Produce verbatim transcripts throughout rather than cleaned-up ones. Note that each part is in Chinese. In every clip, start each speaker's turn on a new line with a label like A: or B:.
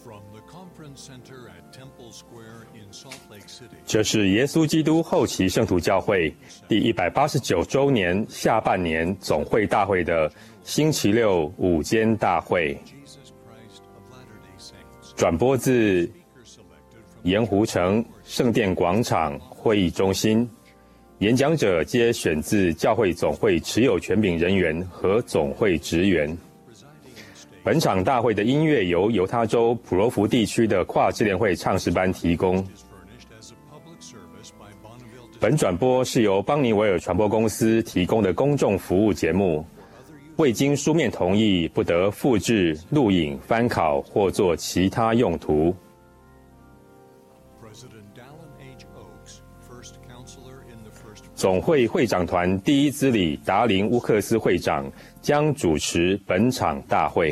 A: 这是耶稣基督后期圣徒教会第一百八十九周年下半年总会大会的星期六午间大会，转播自盐湖城圣殿广场会议中心，演讲者皆选自教会总会持有权柄人员和总会职员。本场大会的音乐由犹他州普罗福地区的跨支联会唱诗班提供。本转播是由邦尼维尔传播公司提供的公众服务节目，未经书面同意，不得复制、录影、翻拷或做其他用途。总会会长团第一资理达林乌克斯会长将主持本场大会。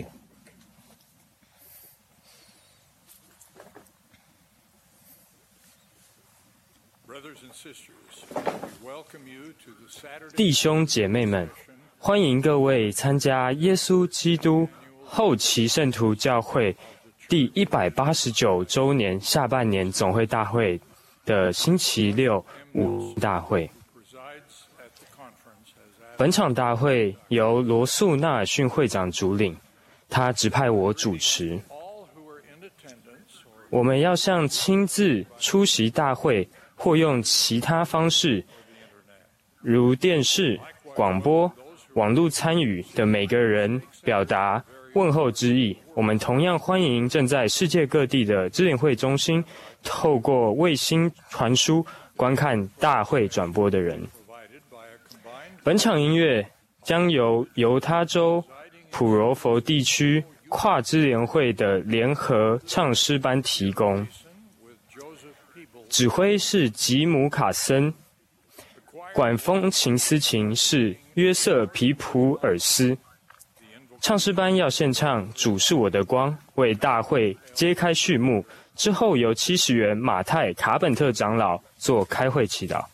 B: 弟兄姐妹们，欢迎各位参加耶稣基督后期圣徒教会第一百八十九周年下半年总会大会的星期六午大会。本场大会由罗素纳尔逊会长主领，他指派我主持。我们要向亲自出席大会或用其他方式，如电视、广播、网络参与的每个人表达问候之意。我们同样欢迎正在世界各地的支联会中心透过卫星传输观看大会转播的人。本场音乐将由犹他州普罗佛地区跨支联会的联合唱诗班提供，指挥是吉姆卡森，管风琴司琴是约瑟皮普尔斯。唱诗班要献唱《主是我的光》，为大会揭开序幕，之后由七十元马太卡本特长老做开会祈祷。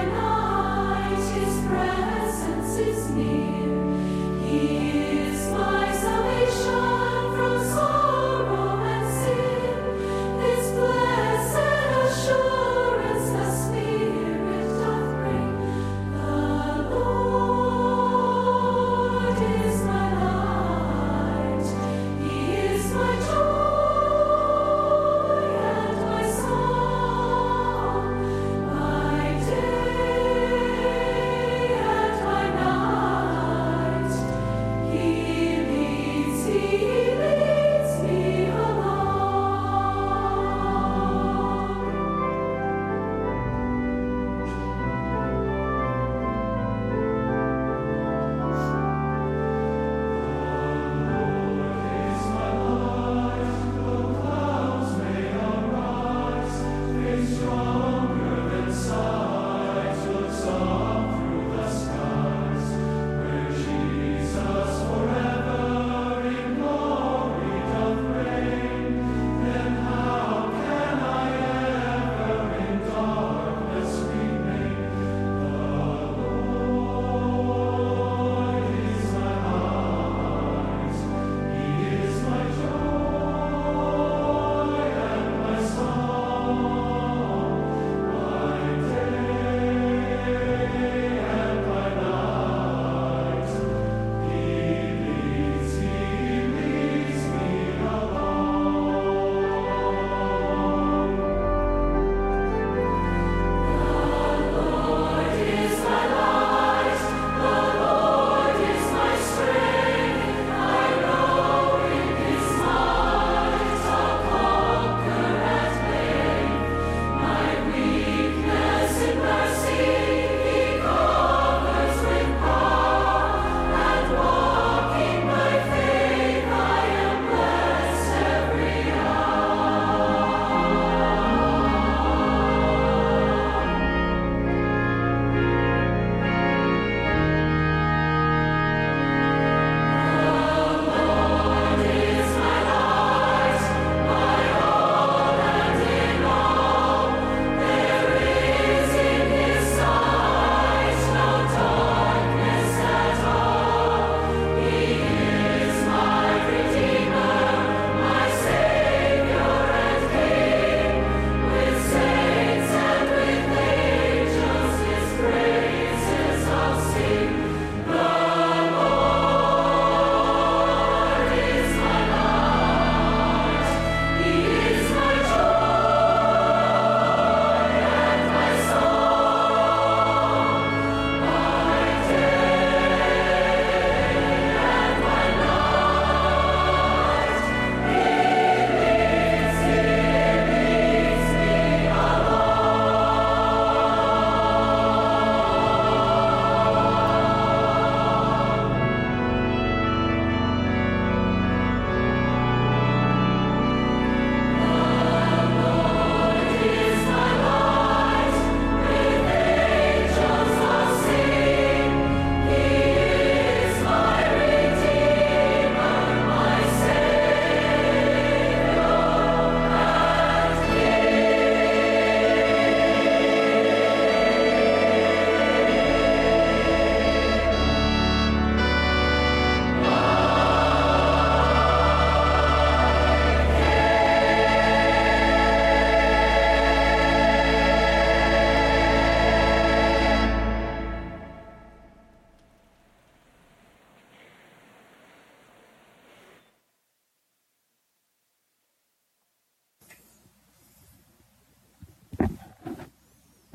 C: His presence is near. He is my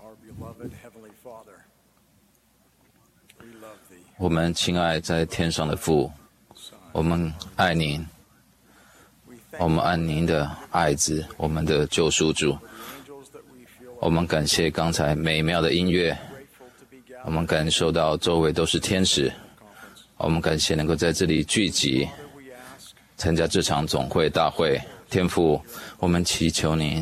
C: 我们亲爱在天上的父，我们爱您，我们爱您的爱子，我们的救赎主。我们感谢刚才美妙的音乐，我们感受到周围都是天使，我们感谢能够在这里聚集，参加这场总会大会。天父，我们祈求您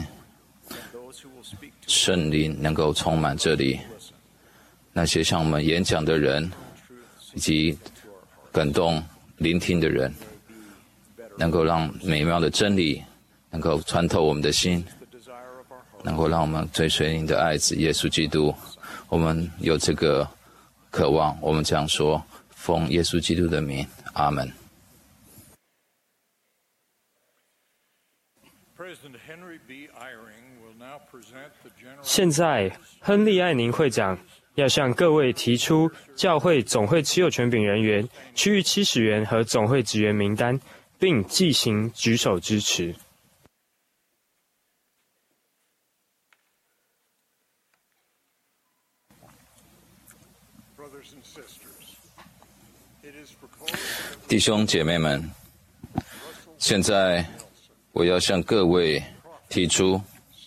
C: 圣灵能够充满这里，那些向我们演讲的人以及感动聆听的人，能够让美妙的真理能够穿透我们的心，能够让我们追随您的爱子耶稣基督。我们有这个渴望，我们这样说，奉耶稣基督的名，阿门。
B: 现在，亨利·艾宁会长要向各位提出教会总会持有权柄人员、区域七十员和总会职员名单，并进行举手支持。
C: 弟兄姐妹们，现在我要向各位提出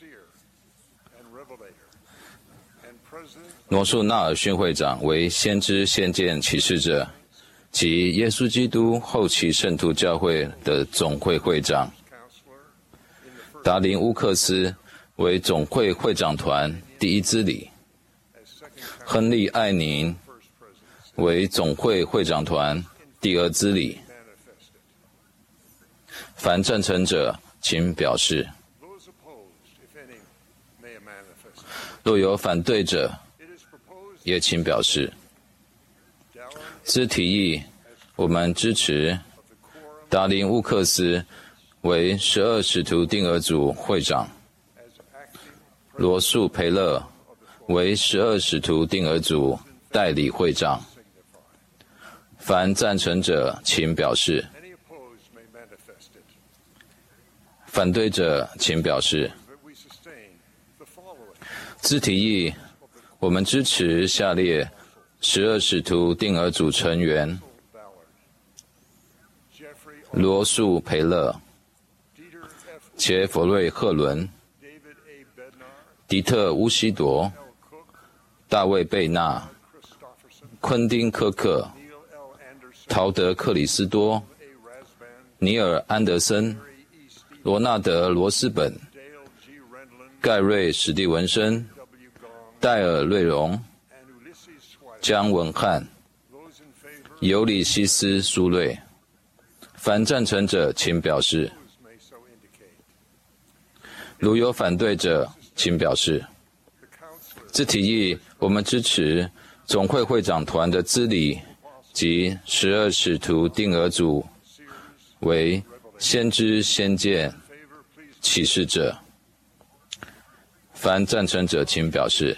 C: 罗素纳尔逊会长为先知先见启示者及耶稣基督后期圣徒教会的总会会长，达林乌克斯为总会会长团第一资理，亨利艾宁为总会会长团第二资理。凡赞成者请表示，若有反对者也请表示。兹提议，我们支持达林乌克斯为十二使徒定额组会长，罗素培勒为十二使徒定额组代理会长。凡赞成者请表示，反对者请表示。兹提议，我们支持下列十二使徒定额组成员：罗素培勒、杰弗瑞赫伦、迪特乌西铎、大卫贝纳、昆丁科克、陶德克里斯多、尼尔安德森、罗纳德罗斯本、盖瑞史蒂文森、戴尔瑞荣、姜文汉、尤里西斯苏瑞。凡赞成者请表示，如有反对者请表示。这提议我们支持总会会长团的资理及十二使徒定额组为先知先见启示者。凡赞成者请表示，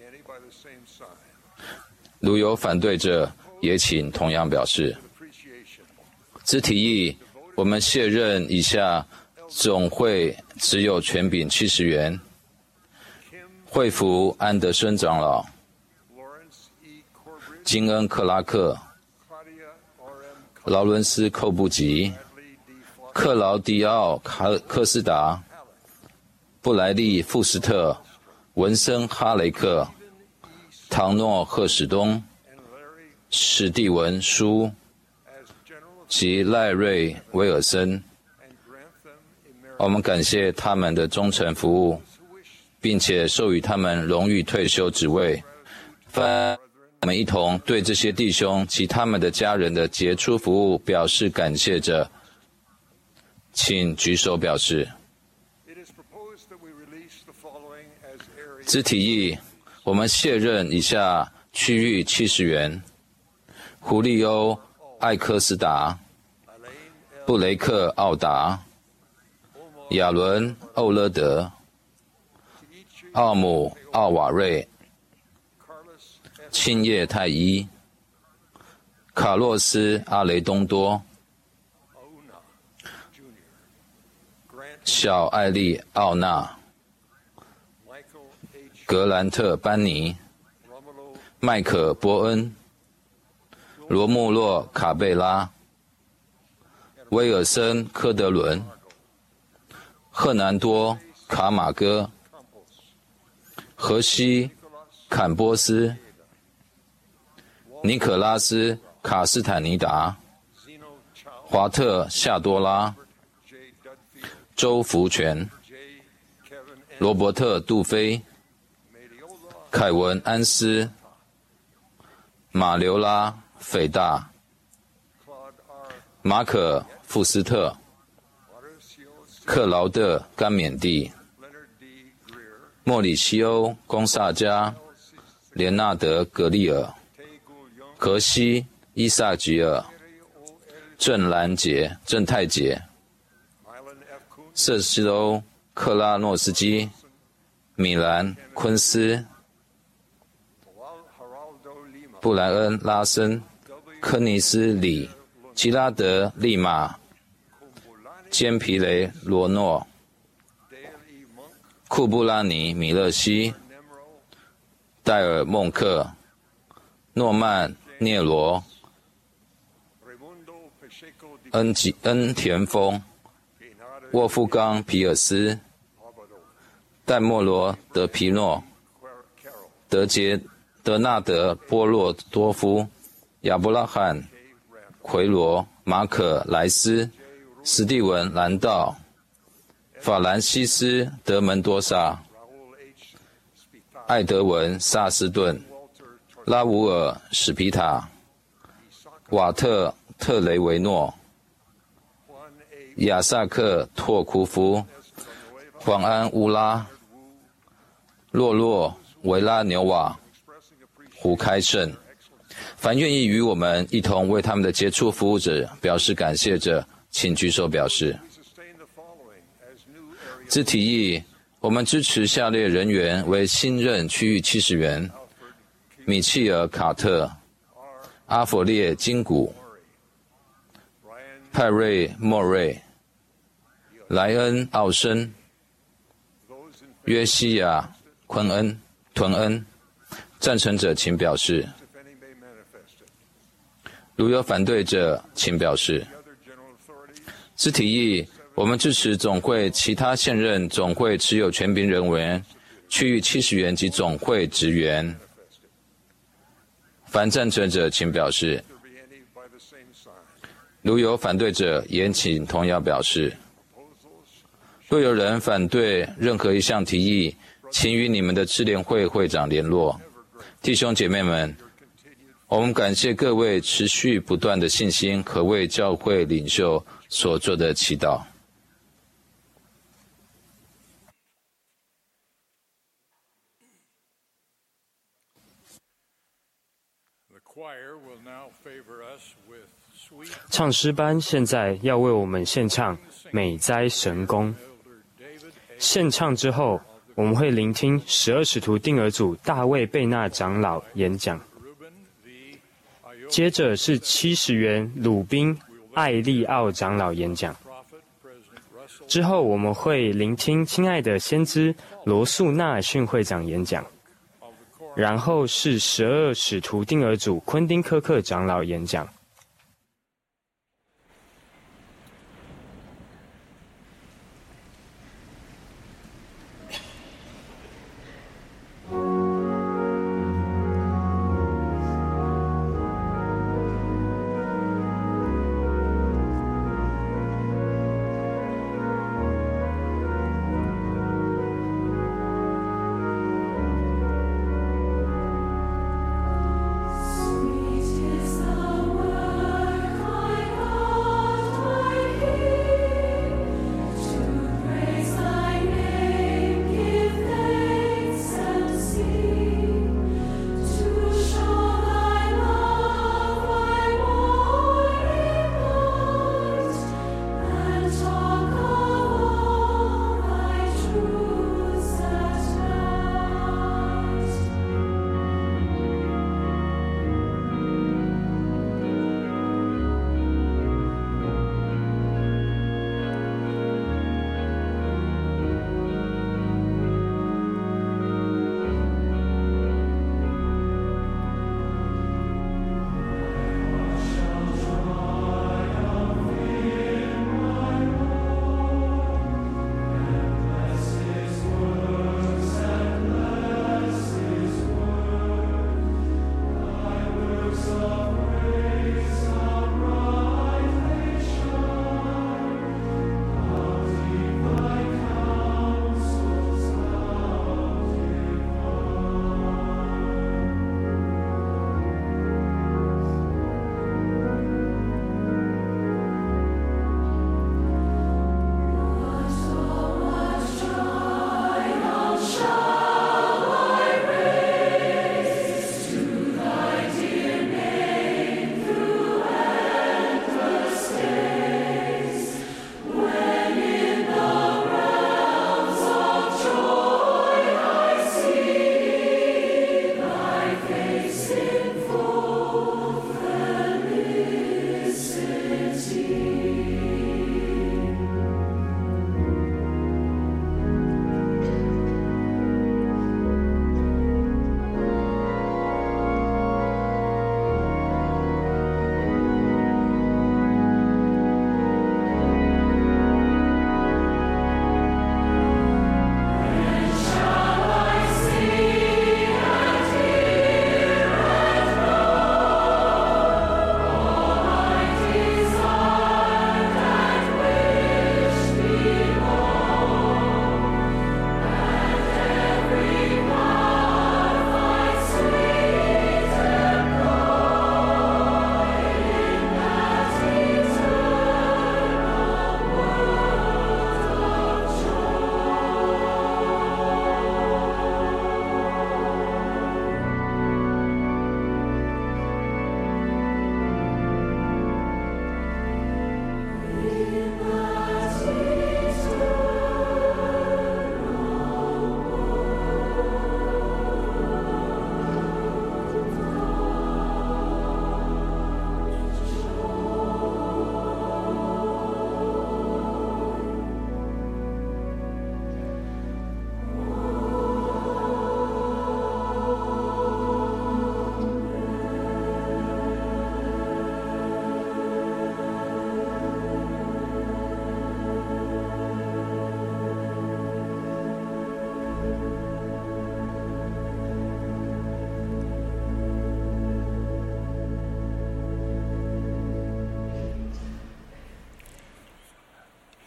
C: 如有反对者也请同样表示。兹提议我们卸任以下总会持有权柄七十员：惠福安德森长老、金恩克拉克、劳伦斯寇布吉、克劳迪奥科科斯达、布莱利富斯特、文森哈雷克、唐诺赫史东、史蒂文舒及赖瑞威尔森。我们感谢他们的忠诚服务，并且授予他们荣誉退休职位。凡我们一同对这些弟兄及他们的家人的杰出服务表示感谢者，请举手表示。兹提议我们卸任以下区域七十员：胡利欧艾科斯达、布雷克奥达、亚伦欧勒德、奥姆奥瓦瑞、青叶太一、卡洛斯阿雷东多、小艾丽奥纳、 格兰特·班尼、麦可·波恩、罗穆洛·卡贝拉、威尔森·科德伦、赫南多·卡马戈、荷西·坎波斯、尼可拉斯·卡斯坦尼达、华特·夏多拉、周福全、罗伯特·杜菲、凯文·安斯、马留拉·斐大、马可·富斯特、克劳德·甘缅蒂、莫里西欧·贡萨加、连纳德·格利尔、荷西·伊萨吉尔、郑兰杰、郑泰杰、瑟西欧·克拉诺斯基、米兰·昆斯、布莱恩·拉森、科尼斯·里、吉拉德·利马、坚皮雷·罗诺、库布拉尼·米勒西、戴尔·孟克、诺曼·聂罗、恩吉恩田丰、沃夫冈·皮尔斯、戴莫罗·德皮诺、德杰德纳德·波洛多夫、亚伯拉罕·奎罗、马可·莱斯、史蒂文·兰道、法兰西斯·德门多萨、艾德文·萨斯顿、拉乌尔·史皮塔、瓦特·特雷维诺、亚萨克·托库夫、黄安·乌拉、洛洛·维拉纽瓦、胡开胜。凡愿意与我们一同为他们的杰出服务者表示感谢者，请举手表示。自提议，我们支持下列人员为新任区域七十员：米切尔·卡特、阿佛列·金古、派瑞·莫瑞、莱恩·奥森、约西亚·昆恩、屯恩。赞成者请表示。如有反对者，请表示。自提议，我们支持总会其他现任总会持有权柄人员、区域七十员及总会职员。凡赞成者，请表示。如有反对者，也请同样表示。若有人反对任何一项提议，请与你们的支联会会长联络。弟兄姐妹们，我们感谢各位持续不断的信心和为教会领袖所做的祈祷。
B: 唱诗班现在要为我们献唱《美哉神功》。献唱之后，我们会聆听十二使徒定额组大卫贝纳长老演讲，接着是七十员鲁宾艾利奥长老演讲，之后我们会聆听亲爱的先知罗素纳尔逊会长演讲，然后是十二使徒定额组昆丁科克长老演讲。
D: Sweet is the word.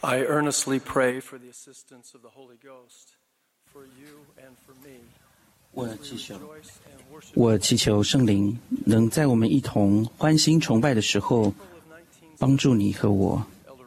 D: I earnestly pray for the assistance of the Holy Ghost for you and for me.
E: 我祈求，我祈求圣灵能在我们一同欢欣崇拜的时候，帮助你和我。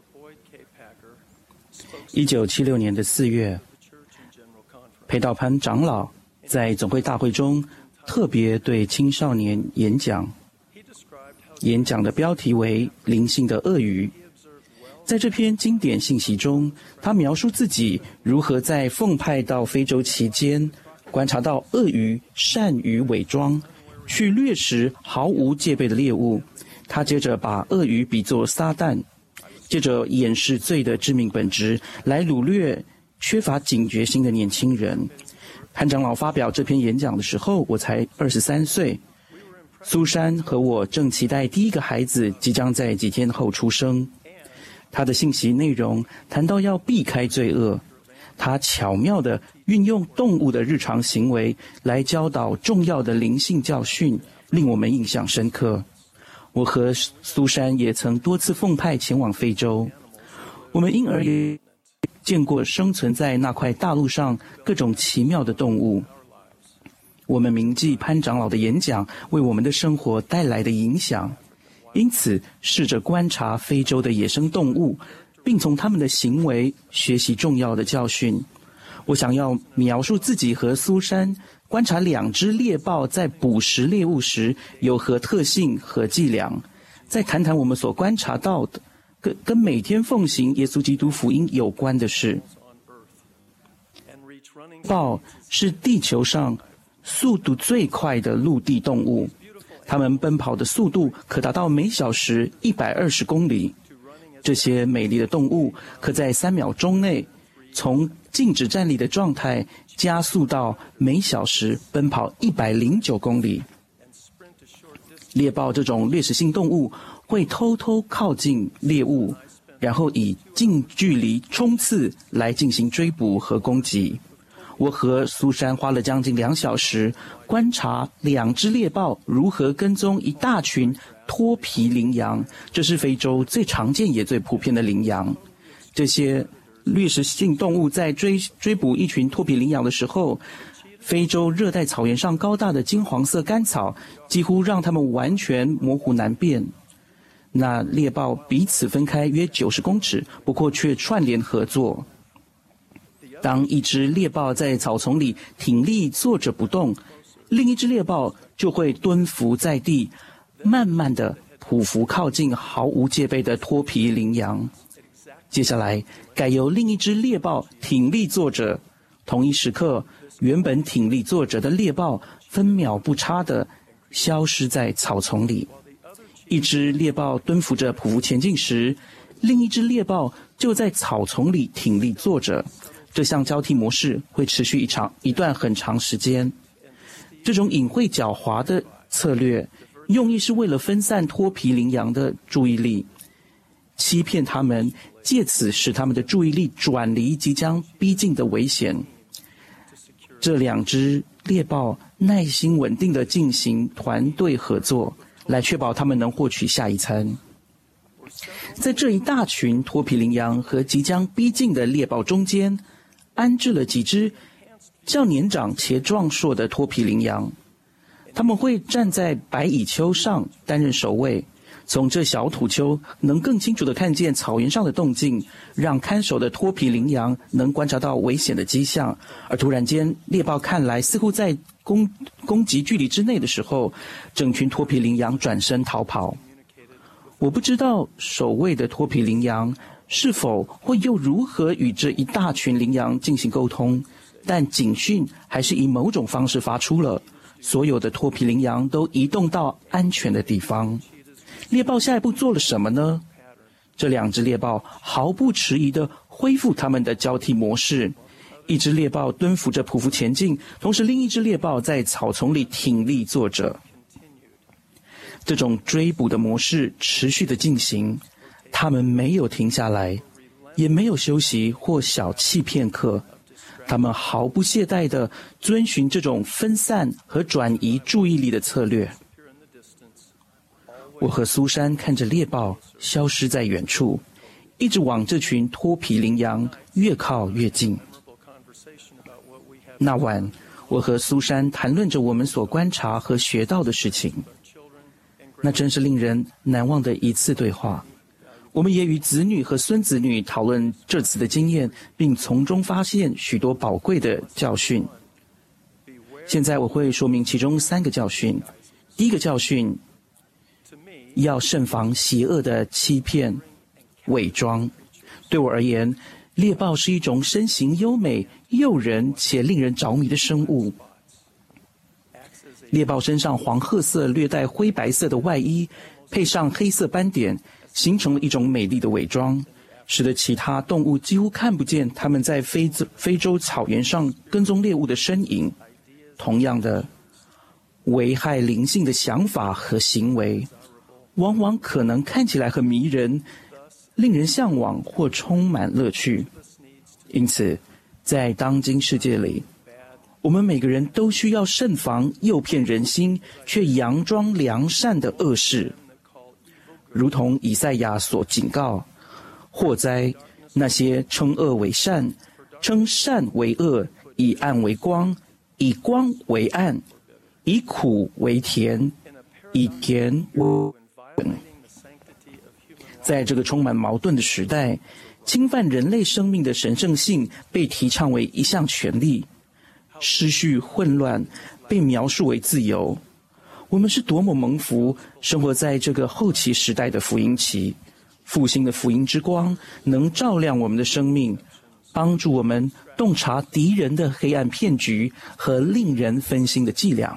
E: 一九七六年的四月，裴道潘长老在总会大会中特别对青少年演讲，演讲的标题为“灵性的鳄鱼”。在这篇经典信息中，他描述自己如何在奉派到非洲期间，观察到鳄鱼善于伪装，去掠食毫无戒备的猎物。他接着把鳄鱼比作撒旦，借着掩饰罪的致命本质来掳掠缺乏警觉心的年轻人。潘长老发表这篇演讲的时候，我才二十三岁。苏珊和我正期待第一个孩子即将在几天后出生。他的信息内容谈到要避开罪恶，他巧妙地运用动物的日常行为来教导重要的灵性教训，令我们印象深刻。我和苏珊也曾多次奉派前往非洲，我们因而也见过生存在那块大陆上各种奇妙的动物。我们铭记潘长老的演讲为我们的生活带来的影响，因此试着观察非洲的野生动物，并从他们的行为学习重要的教训。我想要描述自己和苏珊观察两只猎豹在捕食猎物时有何特性和伎俩，再谈谈我们所观察到的跟跟每天奉行耶稣基督福音有关的事。豹是地球上速度最快的陆地动物，它们奔跑的速度可达到每小时一百二十公里。这些美丽的动物可在三秒钟内从静止站立的状态加速到每小时奔跑一百零九公里。猎豹这种掠食性动物会偷偷靠近猎物，然后以近距离冲刺来进行追捕和攻击。我和苏珊花了将近两小时观察两只猎豹如何跟踪一大群脱皮羚羊，这是非洲最常见也最普遍的羚羊。这些掠食性动物在追追捕一群脱皮羚羊的时候，非洲热带草原上高大的金黄色干草几乎让它们完全模糊难辨。那猎豹彼此分开约九十公尺，不过却串联合作。当一只猎豹在草丛里挺立坐着不动，另一只猎豹就会蹲伏在地，慢慢地匍匐靠近毫无戒备的脱皮羚羊。接下来改由另一只猎豹挺立坐着，同一时刻，原本挺立坐着的猎豹分秒不差地消失在草丛里。一只猎豹蹲伏着匍匐前进时，另一只猎豹就在草丛里挺立坐着。这项交替模式会持续一长一段很长时间。这种隐晦狡猾的策略，用意是为了分散脱皮羚羊的注意力，欺骗他们，借此使他们的注意力转离即将逼近的危险。这两只猎豹耐心稳定地进行团队合作，来确保他们能获取下一餐。在这一大群脱皮羚羊和即将逼近的猎豹中间，安置了几只较年长且壮硕的脱皮羚羊，他们会站在白蚁丘上担任守卫。从这小土丘能更清楚地看见草原上的动静，让看守的脱皮羚羊能观察到危险的迹象。而突然间，猎豹看来似乎在攻攻击距离之内的时候，整群脱皮羚羊转身逃跑。我不知道守卫的脱皮羚羊是否会又如何与这一大群羚羊进行沟通，但警讯还是以某种方式发出了。所有的脱皮羚羊都移动到安全的地方。猎豹下一步做了什么呢？这两只猎豹毫不迟疑地恢复他们的交替模式。一只猎豹蹲伏着匍匐前进，同时另一只猎豹在草丛里挺立坐着。这种追捕的模式持续地进行，他们没有停下来，也没有休息或小憩片刻。他们毫不懈怠地遵循这种分散和转移注意力的策略。我和苏珊看着猎豹消失在远处， 一直往这群脱皮羚羊越靠越近。那晚，我和苏珊谈论着我们所观察和学到的事情，那真是令人难忘的一次对话。我们也与子女和孙子女讨论这次的经验，并从中发现许多宝贵的教训。现在我会说明其中三个教训。第一个教训，要慎防邪恶的欺骗、伪装。对我而言，猎豹是一种身形优美、诱人且令人着迷的生物。猎豹身上黄褐色略带灰白色的外衣，配上黑色斑点，形成了一种美丽的伪装，使得其他动物几乎看不见它们在非洲非洲草原上跟踪猎物的身影。同样的，危害灵性的想法和行为，往往可能看起来很迷人，令人向往或充满乐趣。因此，在当今世界里，我们每个人都需要慎防诱骗人心却佯装良善的恶事。如同以赛亚所警告，祸哉，那些称恶为善，称善为恶，以暗为光，以光为暗，以苦为甜，以甜为稳。在这个充满矛盾的时代，侵犯人类生命的神圣性被提倡为一项权利，失序混乱被描述为自由。我们是多么蒙福，生活在这个后期时代的福音期，复兴的福音之光能照亮我们的生命，帮助我们洞察敌人的黑暗骗局和令人分心的伎俩。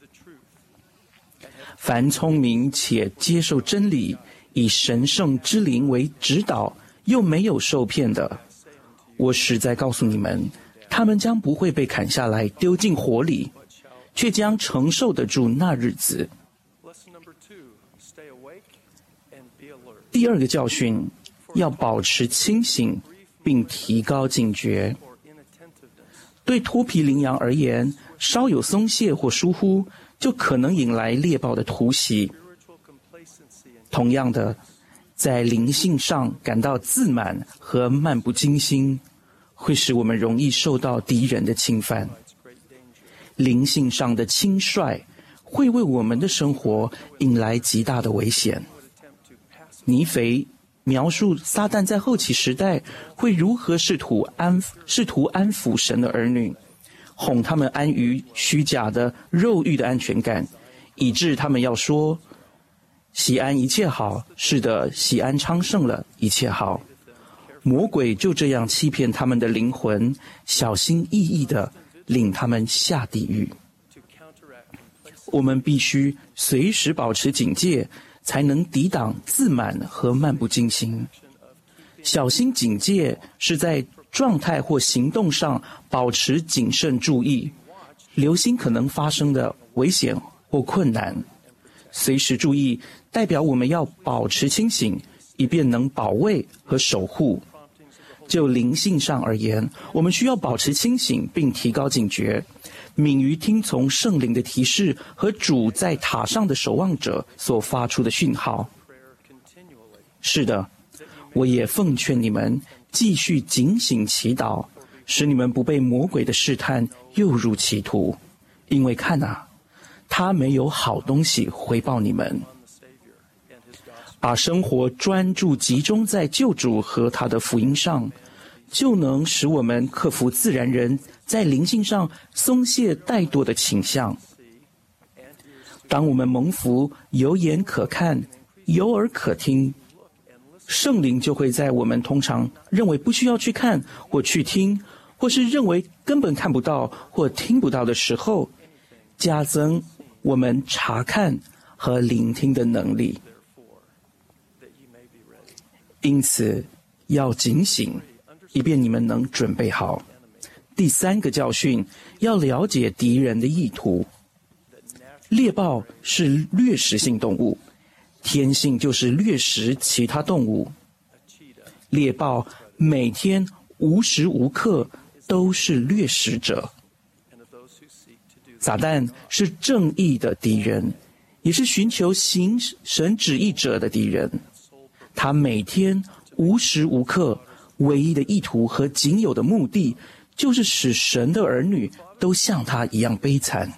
E: 凡聪明且接受真理，以神圣之灵为指导，又没有受骗的，我实在告诉你们，他们将不会被砍下来丢进火里，却将承受得住那日子。第二个教训，要保持清醒，并提高警觉。对脱皮羚羊而言，稍有松懈或疏忽，就可能引来猎豹的突袭。同样的，在灵性上感到自满和漫不经心，会使我们容易受到敌人的侵犯。灵性上的轻率会为我们的生活引来极大的危险。尼腓描述撒旦在后期时代会如何试图安试图安抚神的儿女，哄他们安于虚假的肉欲的安全感，以致他们要说：喜安一切好，是的，喜安昌盛了，一切好。魔鬼就这样欺骗他们的灵魂，小心翼翼地领他们下地狱。我们必须随时保持警戒，才能抵挡自满和漫不经心。小心警戒是在状态或行动上保持谨慎注意，留心可能发生的危险或困难。随时注意代表我们要保持清醒，以便能保卫和守护。就灵性上而言，我们需要保持清醒并提高警觉，敏于听从圣灵的提示和主在塔上的守望者所发出的讯号。是的，我也奉劝你们继续警醒祈祷，使你们不被魔鬼的试探诱入歧途。因为看啊，他没有好东西回报你们。把生活专注集中在救主和他的福音上，就能使我们克服自然人在灵性上松懈怠惰的倾向。当我们蒙福，有眼可看，有耳可听，圣灵就会在我们通常认为不需要去看或去听，或是认为根本看不到或听不到的时候，加增我们查看和聆听的能力。因此，要警醒，以便你们能准备好。第三个教训，要了解敌人的意图。猎豹是掠食性动物，天性就是掠食其他动物。猎豹每天无时无刻都是掠食者。撒旦是正义的敌人，也是寻求行神旨意者的敌人。他每天无时无刻唯一的意图和仅有的目的，就是使神的儿女都像他一样悲惨。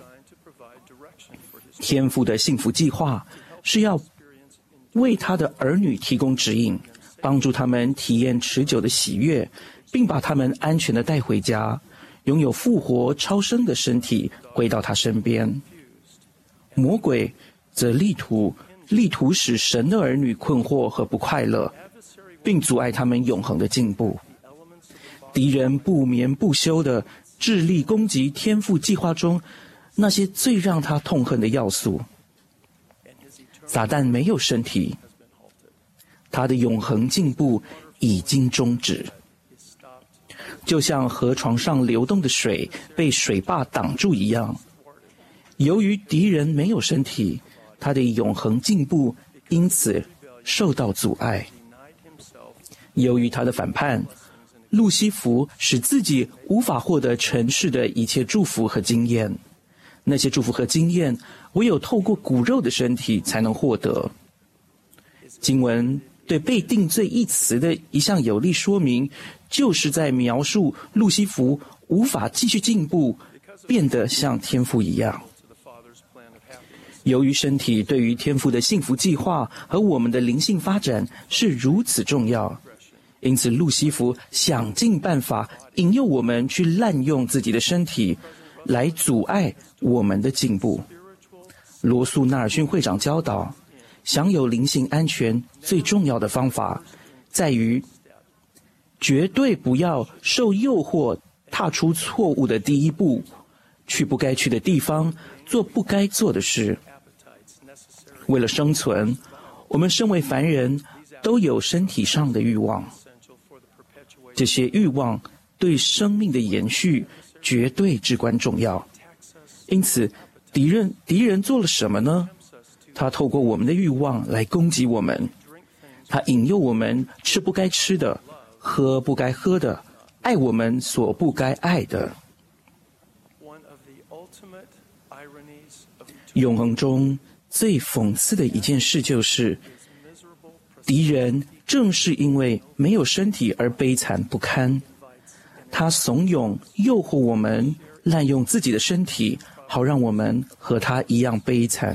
E: 天父的幸福计划是要为他的儿女提供指引，帮助他们体验持久的喜悦，并把他们安全地带回家，拥有复活超生的身体，回到他身边。魔鬼则力图力图使神的儿女困惑和不快乐，并阻碍他们永恒的进步。敌人不眠不休地致力攻击天父计划中那些最让他痛恨的要素。撒旦没有身体，他的永恒进步已经终止，就像河床上流动的水被水坝挡住一样。由于敌人没有身体，他的永恒进步因此受到阻碍。由于他的反叛，路西弗使自己无法获得尘世的一切祝福和经验，那些祝福和经验唯有透过骨肉的身体才能获得。经文对被定罪一词的一项有力说明，就是在描述路西弗无法继续进步，变得像天父一样。由于身体对于天父的幸福计划和我们的灵性发展是如此重要，因此路西弗想尽办法引诱我们去滥用自己的身体，来阻碍我们的进步。罗素纳尔逊会长教导，享有灵性安全最重要的方法，在于绝对不要受诱惑踏出错误的第一步，去不该去的地方，做不该做的事。为了生存，我们身为凡人都有身体上的欲望，这些欲望对生命的延续绝对至关重要。因此敌人敌人做了什么呢？他透过我们的欲望来攻击我们，他引诱我们吃不该吃的，喝不该喝的，爱我们所不该爱的。永恒中最讽刺的一件事就是，敌人正是因为没有身体而悲惨不堪，他怂恿诱惑我们滥用自己的身体，好让我们和他一样悲惨。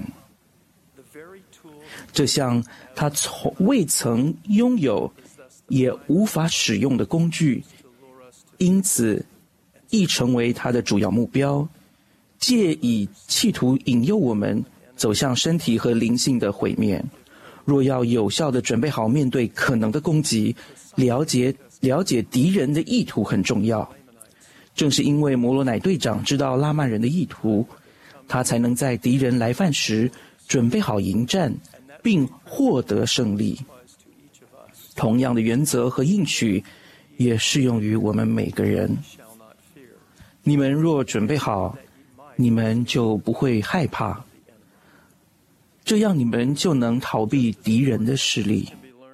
E: 这项他从未曾拥有也无法使用的工具，因此亦成为他的主要目标，借以企图引诱我们走向身体和灵性的毁灭。若要有效地准备好面对可能的攻击，了解了解敌人的意图很重要。正是因为摩罗乃队长知道拉曼人的意图，他才能在敌人来犯时准备好迎战，并获得胜利。同样的原则和应许也适用于我们每个人。你们若准备好，你们就不会害怕，这样你们就能逃避敌人的势力。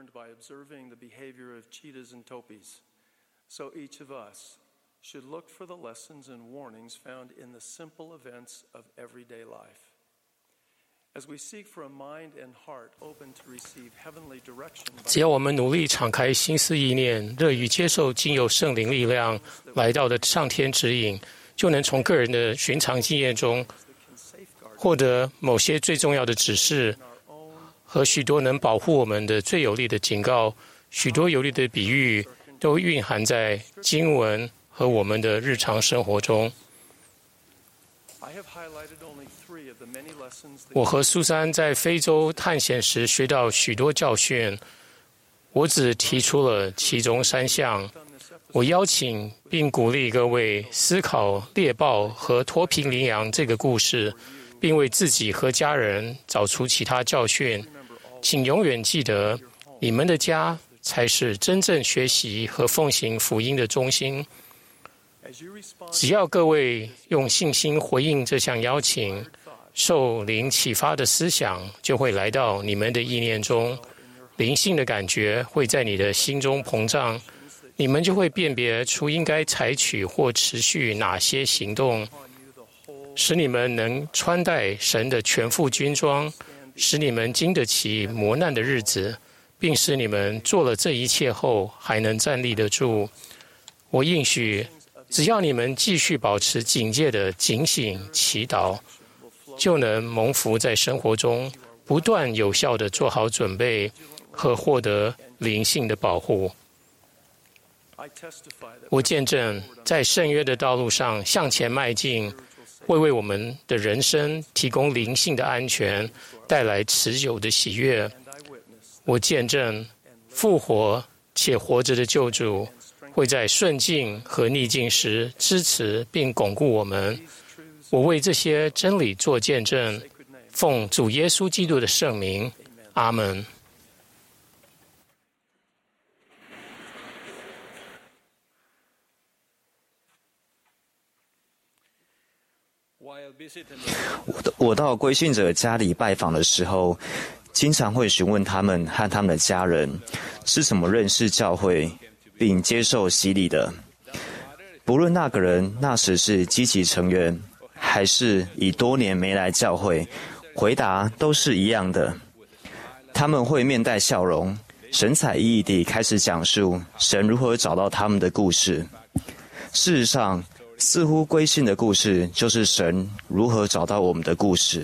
D: should look for the lessons and warnings found in the simple events of everyday life. As we seek for a mind and heart open to receive heavenly direction,
F: 只要我们努力敞开心思意念，乐于接受经由圣灵力量来到的上天指引，就能从个人的寻常经验中获得某些最重要的指示和许多能保护我们的最有力的警告。许多有力的比喻都蕴含在经文和我们的日常生活中。我和苏珊在非洲探险时学到许多教训，我只提出了其中三项。我邀请并鼓励各位思考猎豹和脱贫羚羊这个故事，并为自己和家人找出其他教训。请永远记得，你们的家才是真正学习和奉行福音的中心。只要各位用信心回应这项邀请，受灵启发的思想就会来到你们的意念中，灵性的感觉会在你的心中膨胀，你们就会辨别出应该采取或持续哪些行动，使你们能穿戴神的全副军装，使你们经得起磨难的日子， 并使你们做了这一切后还能站立得住。我应许，只要你们继续保持警戒的警醒祈祷，就能蒙福在生活中不断有效地做好准备和获得灵性的保护。我见证，在圣约的道路上向前迈进，会为我们的人生提供灵性的安全，带来持久的喜悦。我见证，复活且活着的救主会在顺境和逆境时支持并巩固我们。我为这些真理做见证，奉主耶稣基督的圣名，阿们。
G: 我到归信者家里拜访的时候，经常会询问他们和他们的家人是怎么认识教会并接受洗礼的。不论那个人那时是积极成员，还是已多年没来教会，回答都是一样的。他们会面带笑容，神采奕奕地开始讲述神如何找到他们的故事。事实上，似乎归信的故事就是神如何找到我们的故事。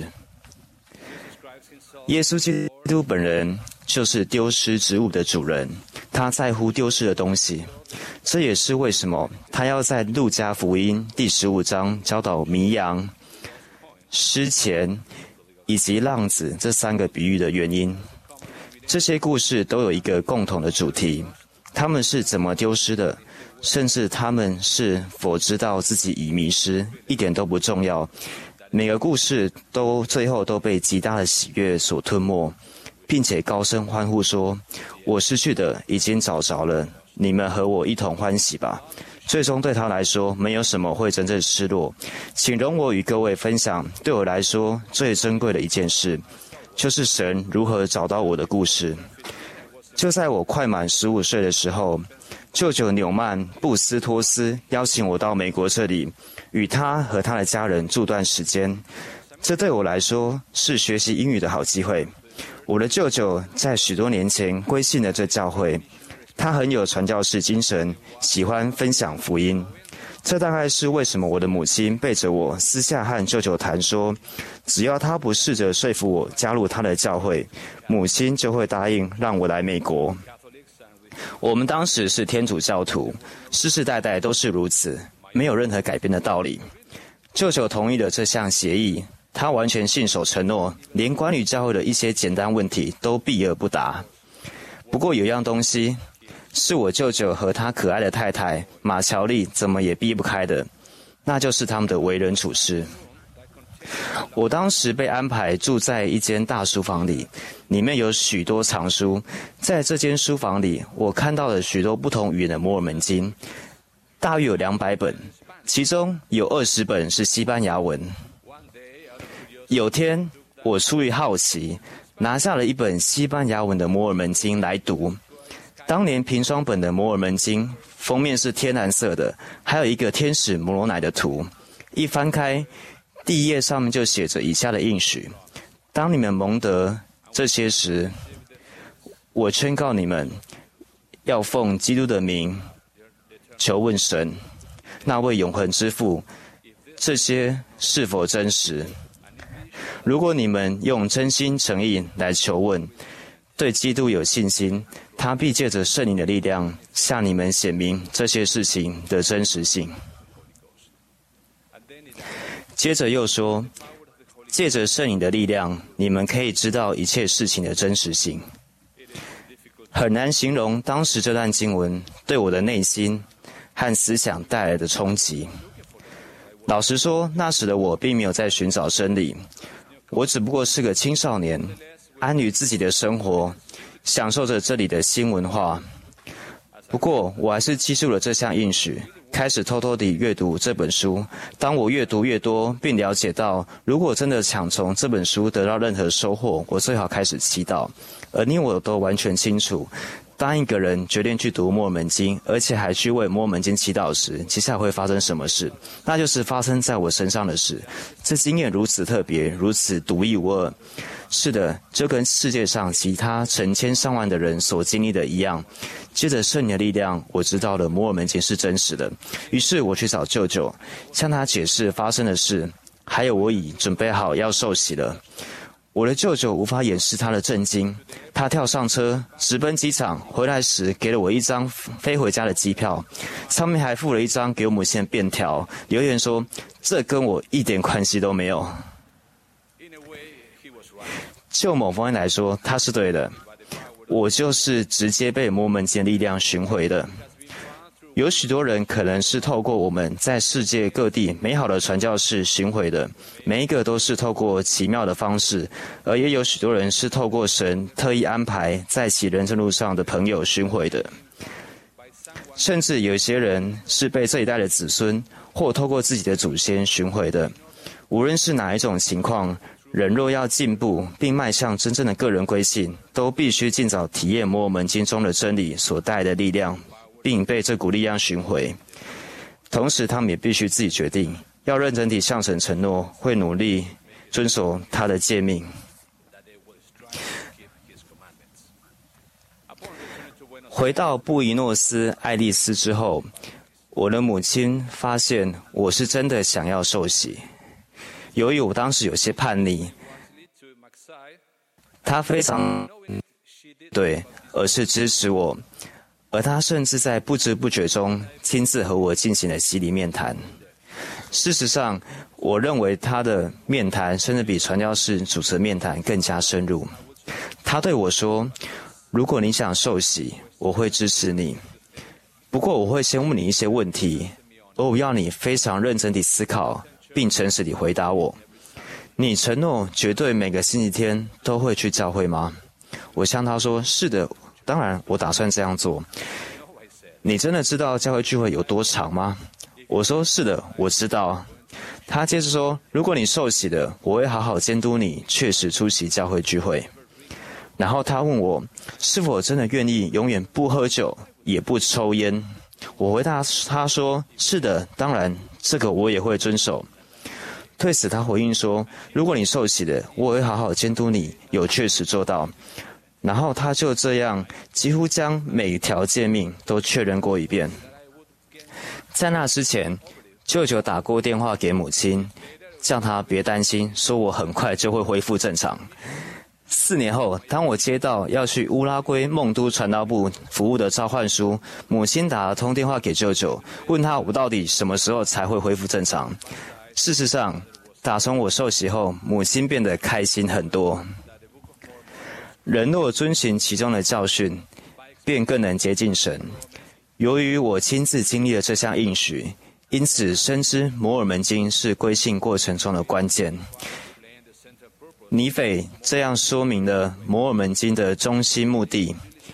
G: 耶稣基督本人就是丢失之物的主人，他在乎丢失的东西。这也是为什么他要在路加福音第十五章教导迷羊、失钱以及浪子这三个比喻的原因。这些故事都有一个共同的主题，他们是怎么丢失的，甚至他们是否知道自己已迷失，一点都不重要。每个故事都最后都被极大的喜悦所吞没，并且高声欢呼说：我失去的已经找着了，你们和我一同欢喜吧。最终对他来说，没有什么会真正失落。请容我与各位分享对我来说最珍贵的一件事，就是神如何找到我的故事。就在我快满十五岁的时候，舅舅纽曼·布斯托斯邀请我到美国这里，与他和他的家人住段时间。这对我来说是学习英语的好机会。我的舅舅在许多年前归信了这教会，他很有传教士精神，喜欢分享福音。这大概是为什么我的母亲背着我私下和舅舅谈说，只要他不试着说服我加入他的教会，母亲就会答应让我来美国。我们当时是天主教徒，世世代代都是如此，没有任何改变的道理。舅舅同意了这项协议，他完全信守承诺，连关于教会的一些简单问题都避而不答。不过有样东西是我舅舅和他可爱的太太马乔丽怎么也避不开的，那就是他们的为人处事。我当时被安排住在一间大书房里，里面有许多藏书。在这间书房里，我看到了许多不同语言的摩尔门经，大约有两百本，其中有二十本是西班牙文。有天，我出于好奇，拿下了一本西班牙文的摩尔门经来读。当年平装本的摩尔门经封面是天蓝色的，还有一个天使摩罗乃的图。一翻开，第一页上面就写着以下的应许：当你们蒙得这些时，我宣告你们要奉基督的名求问神，那位永恒之父，这些是否真实？如果你们用真心诚意来求问，对基督有信心，他必借着圣灵的力量向你们显明这些事情的真实性。接着又说，借着圣灵的力量，你们可以知道一切事情的真实性。很难形容当时这段经文对我的内心和思想带来的冲击。老实说，那时的我并没有在寻找真理，我只不过是个青少年，安于自己的生活，享受着这里的新文化。不过我还是记住了这项应许，开始偷偷地阅读这本书。当我越读越多，并了解到如果真的想从这本书得到任何收获，我最好开始祈祷。而你我都完全清楚， 当一个人决定去读摩尔门经，而且还去为摩尔门经祈祷时，接下来会发生什么事？那就是发生在我身上的事。这经验如此特别，如此独一无二。是的，就跟世界上其他成千上万的人所经历的一样。接着圣灵的力量，我知道了摩尔门经是真实的。于是我去找舅舅，向他解释发生的事，还有我已准备好要受洗了。我的舅舅无法掩饰他的震惊，他跳上车，直奔机场，回来时给了我一张飞回家的机票，上面还附了一张给我母亲的便条，留言说：“这跟我一点关系都没有。”就某方面来说，他是对的。我就是直接被摩尔门经的力量寻回的。有许多人可能是透过我们在世界各地美好的传教士寻回的，每一个都是透过奇妙的方式，而也有许多人是透过神特意安排在其人生路上的朋友寻回的。甚至有些人是被这一代的子孙或透过自己的祖先寻回的。无论是哪一种情况，人若要进步并迈向真正的个人归信，都必须尽早体验摩尔门经中的真理所带来的力量，并被这股力量寻回。同时他们也必须自己决定，要认真地向神承诺，会努力遵守他的诫命。回到布宜诺斯艾利斯之后，我的母亲发现我是真的想要受洗。由于我当时有些叛逆，她非常对，而是支持我，而她甚至在不知不觉中亲自和我进行了洗礼面谈。事实上，我认为她的面谈甚至比传教士主持的面谈更加深入。她对我说：“如果你想受洗，我会支持你。不过我会先问你一些问题，而我要你非常认真地思考，并诚实地回答我。你承诺绝对每个星期天都会去教会吗？”我向他说：“是的，当然，我打算这样做。”你真的知道教会聚会有多长吗？我说：“是的，我知道。”他接着说：“如果你受洗了，我会好好监督你，确实出席教会聚会。”然后他问我是否真的愿意永远不喝酒也不抽烟。我回答他说：“是的，当然，这个我也会遵守。”对此他回应说：“如果你受洗了，我会好好监督你，有确实做到。”然后他就这样几乎将每条诫命都确认过一遍。在那之前，舅舅打过电话给母亲，叫她别担心，说我很快就会恢复正常。四年后，当我接到要去乌拉圭孟都传道部服务的召唤书，母亲打了通电话给舅舅，问他我到底什么时候才会恢复正常。事实上，打从我受洗后，母亲变得开心很多。人若遵循其中的教训，便更能接近神。由于我亲自经历了这项应许，因此深知摩尔门经是归信过程中的关键。尼斐这样说明了摩尔门经的中心目的。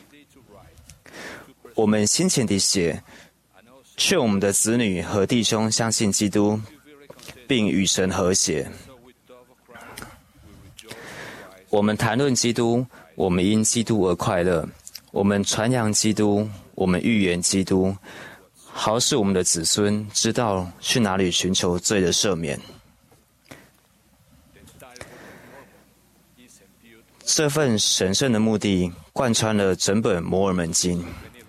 G: 我们先前地写，劝我们的子女和弟兄相信基督，并与神和谐。我们谈论基督，我们因基督而快乐；我们传扬基督，我们预言基督，好使我们的子孙知道去哪里寻求罪的赦免。这份神圣的目的贯穿了整本摩尔门经。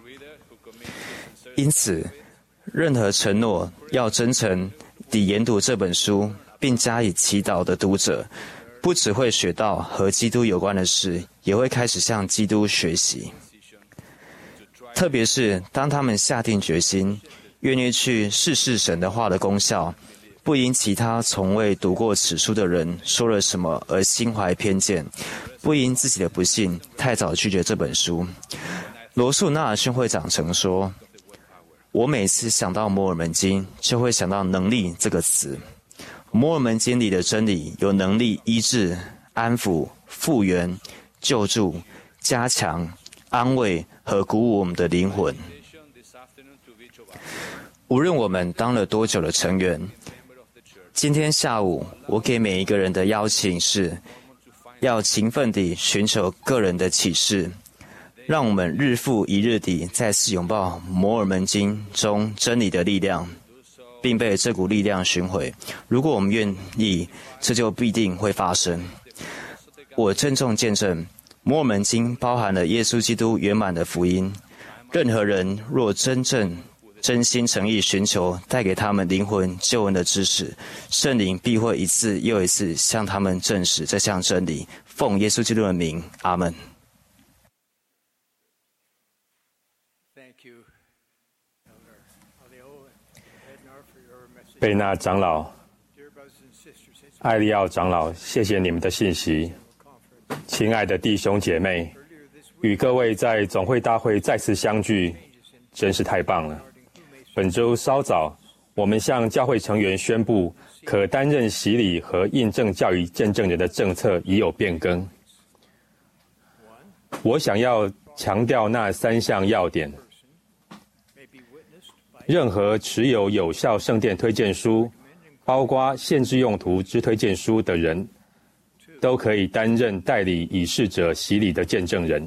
G: 因此，任何承诺要真诚地研读这本书并加以祈祷的读者，不只会学到和基督有关的事，也会开始向基督学习。特别是当他们下定决心，愿意去试试神的话的功效，不因其他从未读过此书的人说了什么而心怀偏见，不因自己的不幸太早拒绝这本书。罗素纳尔逊会长曾说：“我每次想到摩尔门经，就会想到能力这个词。摩尔门经里的真理有能力医治、安抚、复原、救助、加强、安慰和鼓舞我们的灵魂。无论我们当了多久的成员，今天下午我给每一个人的邀请是，要勤奋地寻求个人的启示， 让我们日复一日地再次拥抱摩尔门经中真理的力量，并被这股力量寻回。如果我们愿意，这就必定会发生。我郑重见证，摩尔门经包含了耶稣基督圆满的福音。任何人若真正真心诚意寻求带给他们灵魂救恩的知识，圣灵必会一次又一次向他们证实这项真理。奉耶稣基督的名，阿们。
A: 贝纳长老、艾利奥长老，谢谢你们的信息。亲爱的弟兄姐妹，与各位在总会大会再次相聚，真是太棒了。本周稍早，我们向教会成员宣布，可担任洗礼和印证教育见证人的政策已有变更。我想要强调那三项要点：任何持有有效圣殿推荐书，包括限制用途之推荐书的人，都可以担任代理已逝者洗礼的见证人。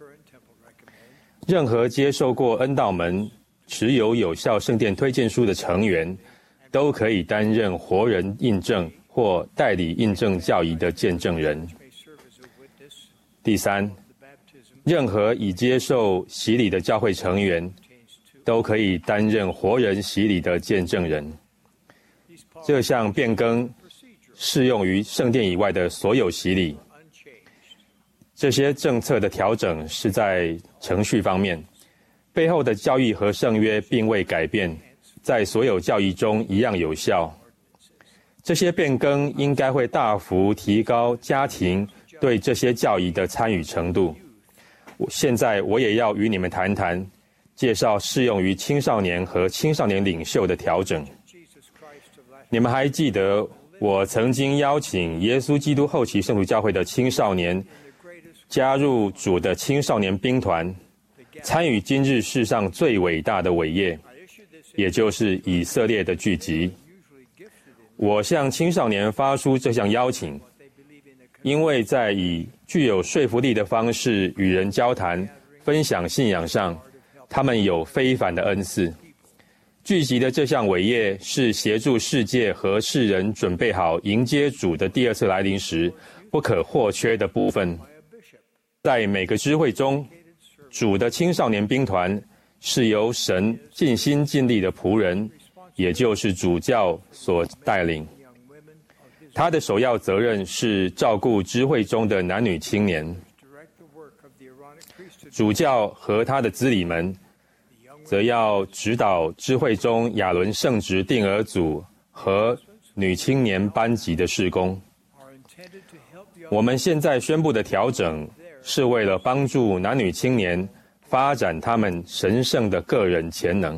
A: 任何接受过恩道门持有有效圣殿推荐书的成员，都可以担任活人印证或代理印证教义的见证人。第三，任何已接受洗礼的教会成员，都可以担任活人洗礼的见证人。这项变更适用于圣殿以外的所有洗礼。这些政策的调整是在程序方面，背后的教义和圣约并未改变，在所有教义中一样有效。这些变更应该会大幅提高家庭对这些教义的参与程度。现在我也要与你们谈谈，介绍适用于青少年和青少年领袖的调整。你们还记得我曾经邀请耶稣基督后期圣徒教会的青少年加入主的青少年兵团，参与今日世上最伟大的伟业，也就是以色列的聚集。我向青少年发出这项邀请，因为在以具有说服力的方式与人交谈、分享信仰上，他们有非凡的恩赐。聚集的这项伟业是协助世界和世人准备好迎接主的第二次来临时不可或缺的部分。在每个支会中，主的青少年兵团是由神尽心尽力的仆人，也就是主教所带领。他的首要责任是照顾支会中的男女青年。主教和他的资理们则要指导支会中亚伦圣职定额组和女青年班级的事工。我们现在宣布的调整是为了帮助男女青年发展他们神圣的个人潜能。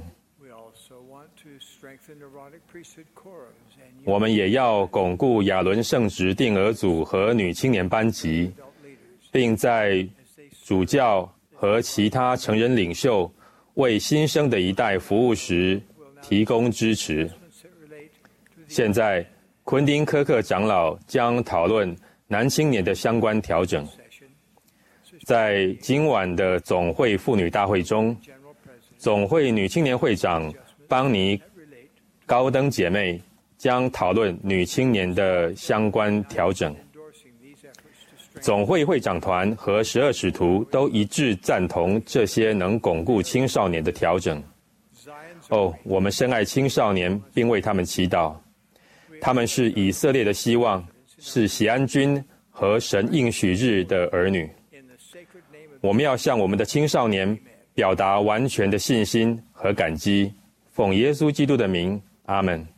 A: 我们也要巩固亚伦圣职定额组和女青年班级，并在主教和其他成人领袖为新生的一代服务时提供支持。现在，昆丁科克长老将讨论男青年的相关调整。在今晚的总会妇女大会中，总会女青年会长邦尼高登姐妹将讨论女青年的相关调整。总会会长团和十二使徒都一致赞同这些能巩固青少年的调整。哦，我们深爱青少年，并为他们祈祷。他们是以色列的希望，是喜安君和神应许日的儿女。我们要向我们的青少年表达完全的信心和感激。奉耶稣基督的名，阿们。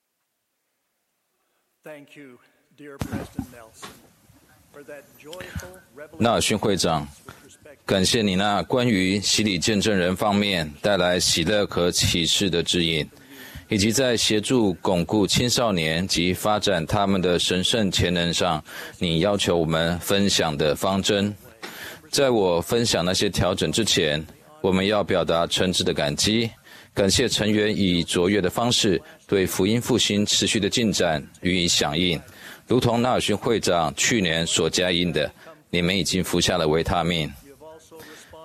C: 纳尔逊会长，感谢你那关于洗礼见证人方面带来喜乐和启示的指引，以及在协助巩固青少年及发展他们的神圣潜能上，你要求我们分享的方针。在我分享那些调整之前，我们要表达诚挚的感激，感谢成员以卓越的方式对福音复兴持续的进展予以响应，如同纳尔逊会长去年所加印的，你们已经服下了维他命。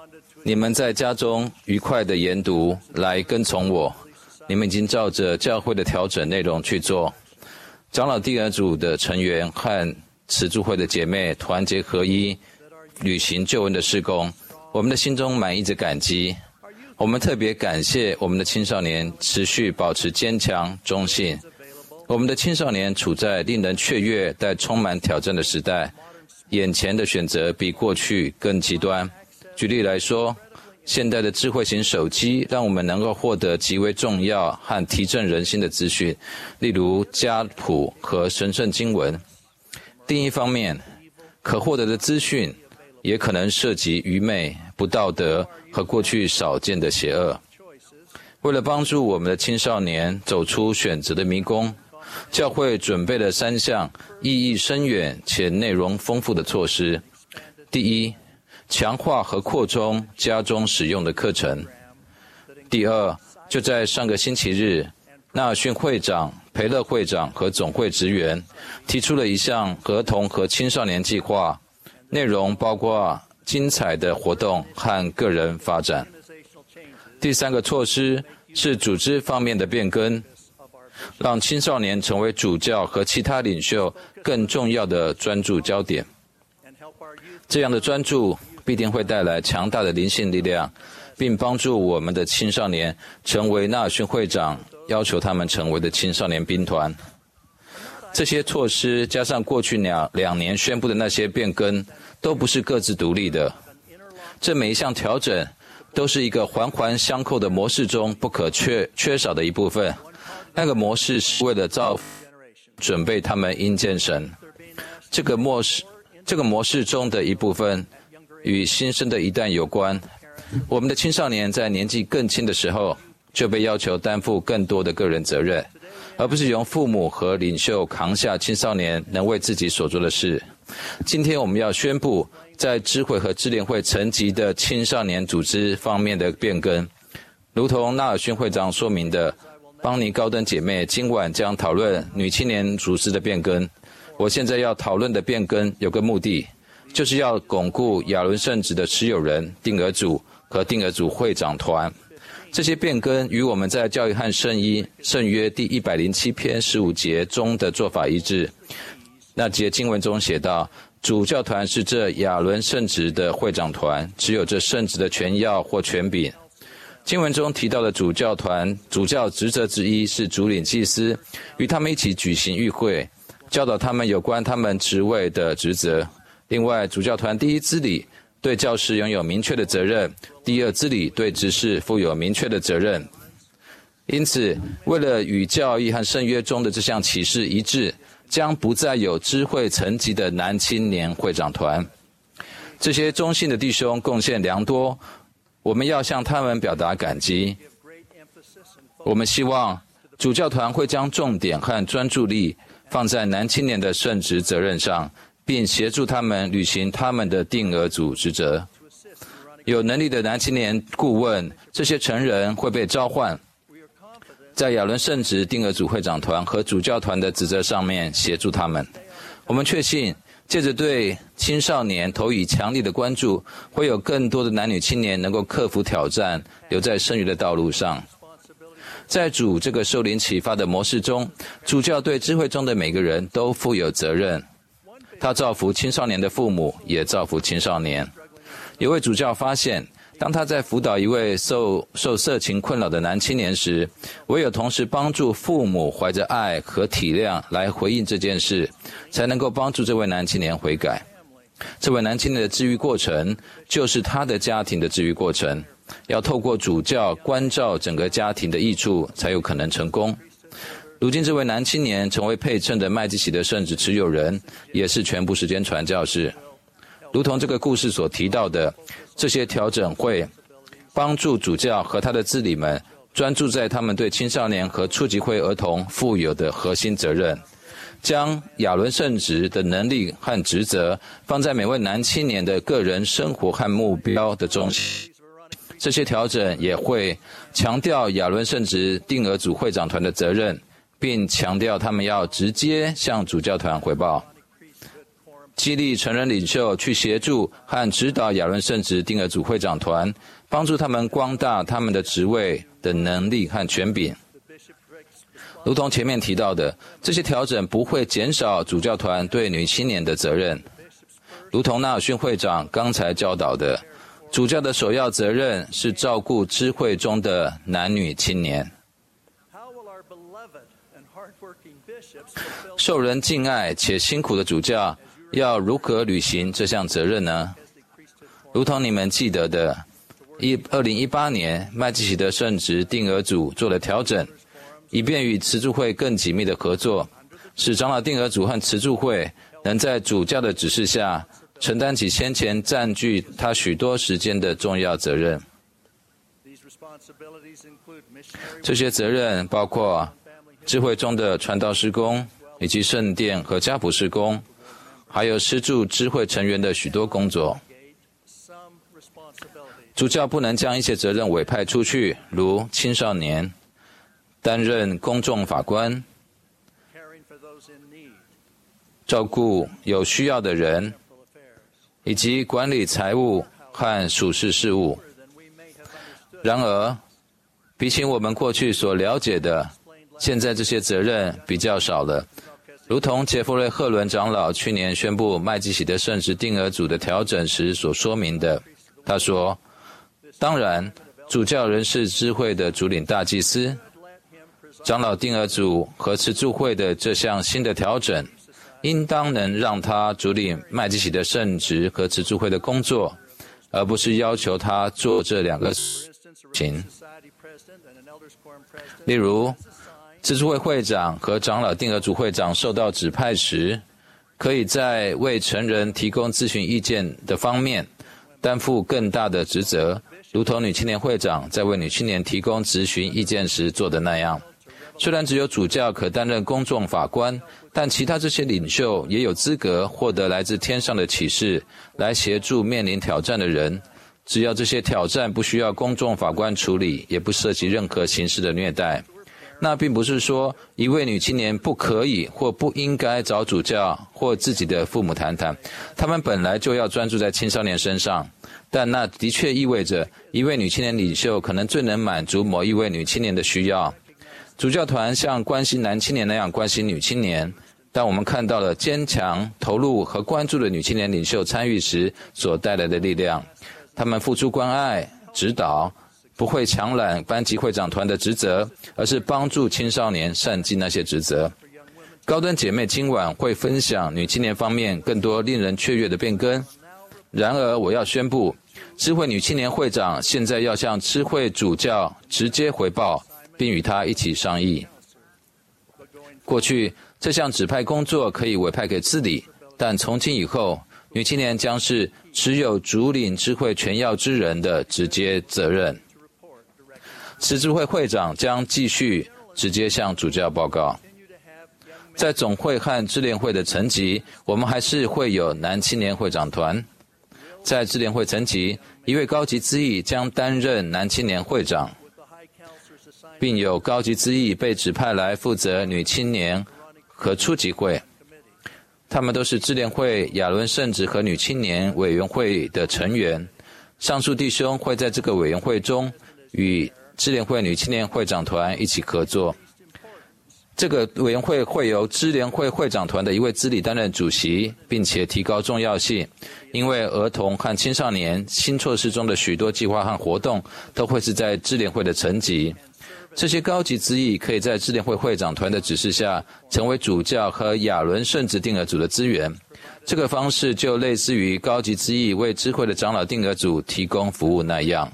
C: 你们在家中愉快的研读，来跟从我。你们已经照着教会的调整内容去做。长老弟儿组的成员和慈助会的姐妹团结合一，履行救恩的事工，我们的心中满溢着感激。我们特别感谢我们的青少年持续保持坚强忠信。我们的青少年处在令人雀跃但充满挑战的时代，眼前的选择比过去更极端。举例来说，现代的智慧型手机让我们能够获得极为重要和提振人心的资讯，例如家谱和神圣经文。另一方面，可获得的资讯也可能涉及愚昧、不道德和过去少见的邪恶。为了帮助我们的青少年走出选择的迷宫，教会准备了三项意义深远且内容丰富的措施。第一，强化和扩充家中使用的课程。第二，就在上个星期日，纳尔逊会长、培乐会长和总会职员提出了一项儿童和青少年计划，内容包括精彩的活动和个人发展。第三个措施是组织方面的变更，让青少年成为主教和其他领袖更重要的专注焦点。这样的专注必定会带来强大的灵性力量，并帮助我们的青少年成为纳尔逊会长要求他们成为的青少年兵团。这些措施加上过去两两年宣布的那些变更，都不是各自独立的。这每一项调整都是一个环环相扣的模式中不可缺缺少的一部分。那个模式是为了造福准备他们因见神。这个模式这个模式中的一部分与新生的一代有关。我们的青少年在年纪更轻的时候就被要求担负更多的个人责任，而不是由父母和领袖扛下青少年能为自己所做的事。今天我们要宣布在智慧和智联会层级的青少年组织方面的变更。如同纳尔逊会长说明的，邦尼高登姐妹今晚将讨论女青年组织的变更。我现在要讨论的变更有个目的，就是要巩固亚伦圣职的持有人、定额组和定额组会长团。这些变更与我们在教育和圣衣圣约第一百零七篇十五节中的做法一致。那节经文中写道，主教团是这亚伦圣职的会长团，只有这圣职的权要或权柄。经文中提到的主教团主教职责之一是主领祭司，与他们一起举行御会，教导他们有关他们职位的职责。另外，主教团第一资理对教士拥有明确的责任，第二资理对执事负有明确的责任。因此，为了与教义和圣约中的这项启示一致，将不再有知会层级的男青年会长团。这些忠信的弟兄贡献良多，我们要向他们表达感激。我们希望主教团会将重点和专注力放在男青年的圣职责任上，并协助他们履行他们的定额组职责。有能力的男青年顾问，这些成人会被召唤，在亚伦圣职定额组会长团和主教团的职责上面协助他们。我们确信，借着对青少年投以强力的关注，会有更多的男女青年能够克服挑战，留在圣约的道路上。在主这个受灵启发的模式中，主教对智慧中的每个人都负有责任。他造福青少年的父母，也造福青少年。有位主教发现，当他在辅导一位受受色情困扰的男青年时，唯有同时帮助父母怀着爱和体谅来回应这件事，才能够帮助这位男青年悔改。这位男青年的治愈过程，就是他的家庭的治愈过程。要透过主教关照整个家庭的益处，才有可能成功。如今这位男青年成为配称的麦基洗德圣职持有人，也是全部时间传教士。如同这个故事所提到的，这些调整会帮助主教和他的治理们专注在他们对青少年和初级会儿童负有的核心责任，将亚伦圣职的能力和职责放在每位男青年的个人生活和目标的中心。这些调整也会强调亚伦圣职定额组会长团的责任，并强调他们要直接向主教团汇报。 激励成人领袖去协助和指导亚伦圣职丁儿组会长团，帮助他们光大他们的职位的能力和权柄。如同前面提到的，这些调整不会减少主教团对女青年的责任。如同纳尔逊会长刚才教导的，主教的首要责任是照顾知会中的男女青年。受人敬爱且辛苦的主教要如何履行这项责任呢？如同你们记得的，二零一八年麦基洗德圣职定额组做了调整，以便与慈助会更紧密的合作，使长老定额组和慈助会能在主教的指示下承担起先前占据他许多时间的重要责任。这些责任包括智慧中的传道事工，以及圣殿和家谱事工，还有施助智慧成员的许多工作。主教不能将一些责任委派出去，如青少年、担任公众法官、照顾有需要的人，以及管理财务和属世事务。然而，比起我们过去所了解的，现在这些责任比较少了。如同杰弗瑞·赫伦长老去年宣布麦基洗德圣职定额组的调整时所说明的，他说：当然，主教仍是知会的主领大祭司。长老定额组和慈助会的这项新的调整，应当能让他主领麦基洗德圣职和慈助会的工作，而不是要求他做这两个事情。例如，慈助会会长和长老定额组会长受到指派时，可以在为成人提供咨询意见的方面担负更大的职责，如同女青年会长在为女青年提供咨询意见时做的那样。虽然只有主教可担任公众法官，但其他这些领袖也有资格获得来自天上的启示，来协助面临挑战的人。只要这些挑战不需要公众法官处理，也不涉及任何形式的虐待。那并不是说一位女青年不可以或不应该找主教或自己的父母谈谈，他们本来就要专注在青少年身上。但那的确意味着一位女青年领袖可能最能满足某一位女青年的需要。主教团像关心男青年那样关心女青年，但我们看到了坚强、投入和关注的女青年领袖参与时所带来的力量。他们付出关爱、指导，不会抢揽班级会长团的职责，而是帮助青少年善尽那些职责。高端姐妹今晚会分享女青年方面更多令人雀跃的变更。然而，我要宣布，知会女青年会长现在要向知会主教直接回报，并与他一起商议。过去，这项指派工作可以委派给自理，但从今以后，女青年将是持有主领知会权要之人的直接责任。慈智会会长将继续直接向主教报告。在总会和支联会的层级，我们还是会有男青年会长团。在支联会层级，一位高级咨议将担任男青年会长，并有高级咨议被指派来负责女青年和初级会。他们都是支联会亚伦圣职和女青年委员会的成员。上述弟兄会在这个委员会中与支联会女青年会长团一起合作。这个委员会会由支联会会长团的一位资理担任主席，并且提高重要性，因为儿童和青少年新措施中的许多计划和活动都会是在支联会的层级。这些高级咨议可以在支联会会长团的指示下，成为主教和亚伦圣职定额组的资源。这个方式就类似于高级咨议为知会的长老定额组提供服务那样。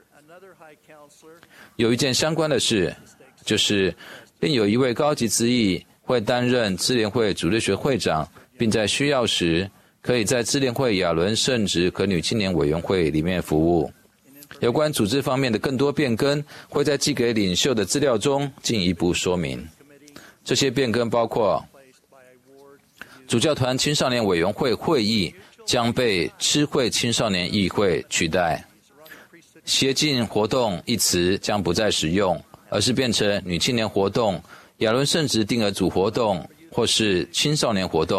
C: 有一件相关的事，就是另有一位高级咨议会担任支联会主日学会长，并在需要时可以在支联会亚伦圣职和女青年委员会里面服务。有关组织方面的更多变更，会在寄给领袖的资料中进一步说明。这些变更包括：主教团青少年委员会会议将被知会青少年议会取代；协进活动一词将不再使用，而是变成女青年活动、亚伦圣职定额组活动或是青少年活动，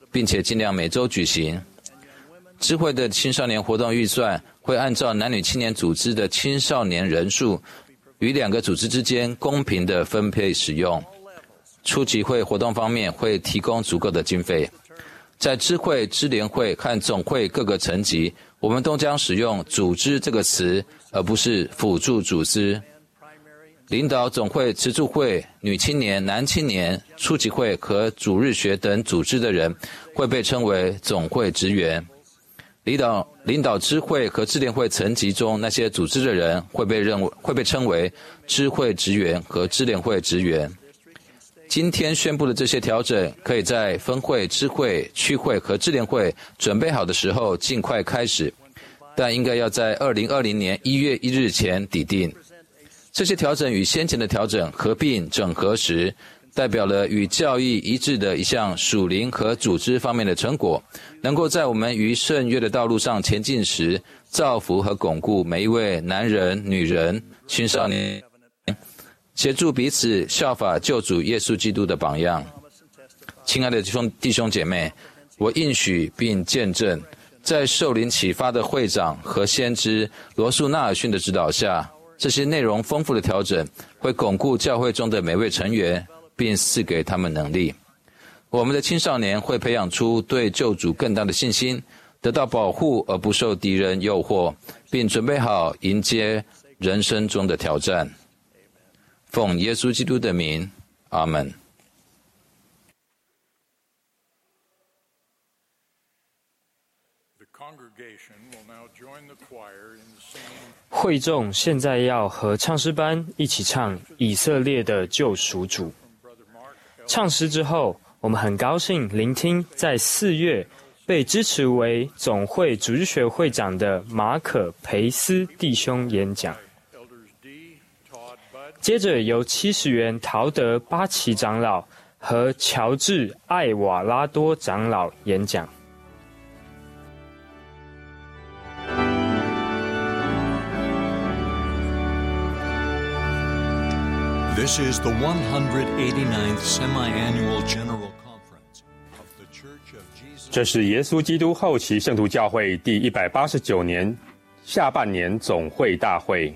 C: 并且尽量每周举行。智慧的青少年活动预算会按照男女青年组织的青少年人数与两个组织之间公平的分配使用。初级会活动方面会提供足够的经费。在支会、支联会和总会各个层级，我们都将使用组织这个词，而不是辅助组织。领导总会、慈助会、女青年、男青年、初级会和主日学等组织的人会被称为总会职员。领导领导支会和支联会层级中那些组织的人会被认为会被称为支会职员和支联会职员。今天宣布的这些调整，可以在分会、支会、区会和支联会准备好的时候尽快开始，但应该要在二零二零年一月一日前抵定。这些调整与先前的调整合并整合时，代表了与教义一致的一项属灵和组织方面的成果，能够在我们于圣约的道路上前进时，造福和巩固每一位男人、女人、青少年，协助彼此效法救主耶稣基督的榜样。亲爱的弟兄弟兄姐妹，我应许并见证，在受灵启发的会长和先知罗素纳尔逊的指导下，这些内容丰富的调整会巩固教会中的每位成员，并赐给他们能力。我们的青少年会培养出对救主更大的信心，得到保护而不受敌人诱惑，并准备好迎接人生中的挑战。奉耶稣基督的名，阿们。
B: 会众现在要和唱诗班一起唱以色列的救赎主。唱诗之后，我们很高兴聆听在四月被支持为总会主日学会长的马可培斯弟兄演讲。接着由七十元陶德巴奇长老和乔治艾瓦拉多长老演讲。
H: This is the one hundred eighty-ninth Semi-Annual General Conference of the Church of Jesus.
A: 这是耶稣基督后期圣徒教会第一百八十九年下半年总会大会。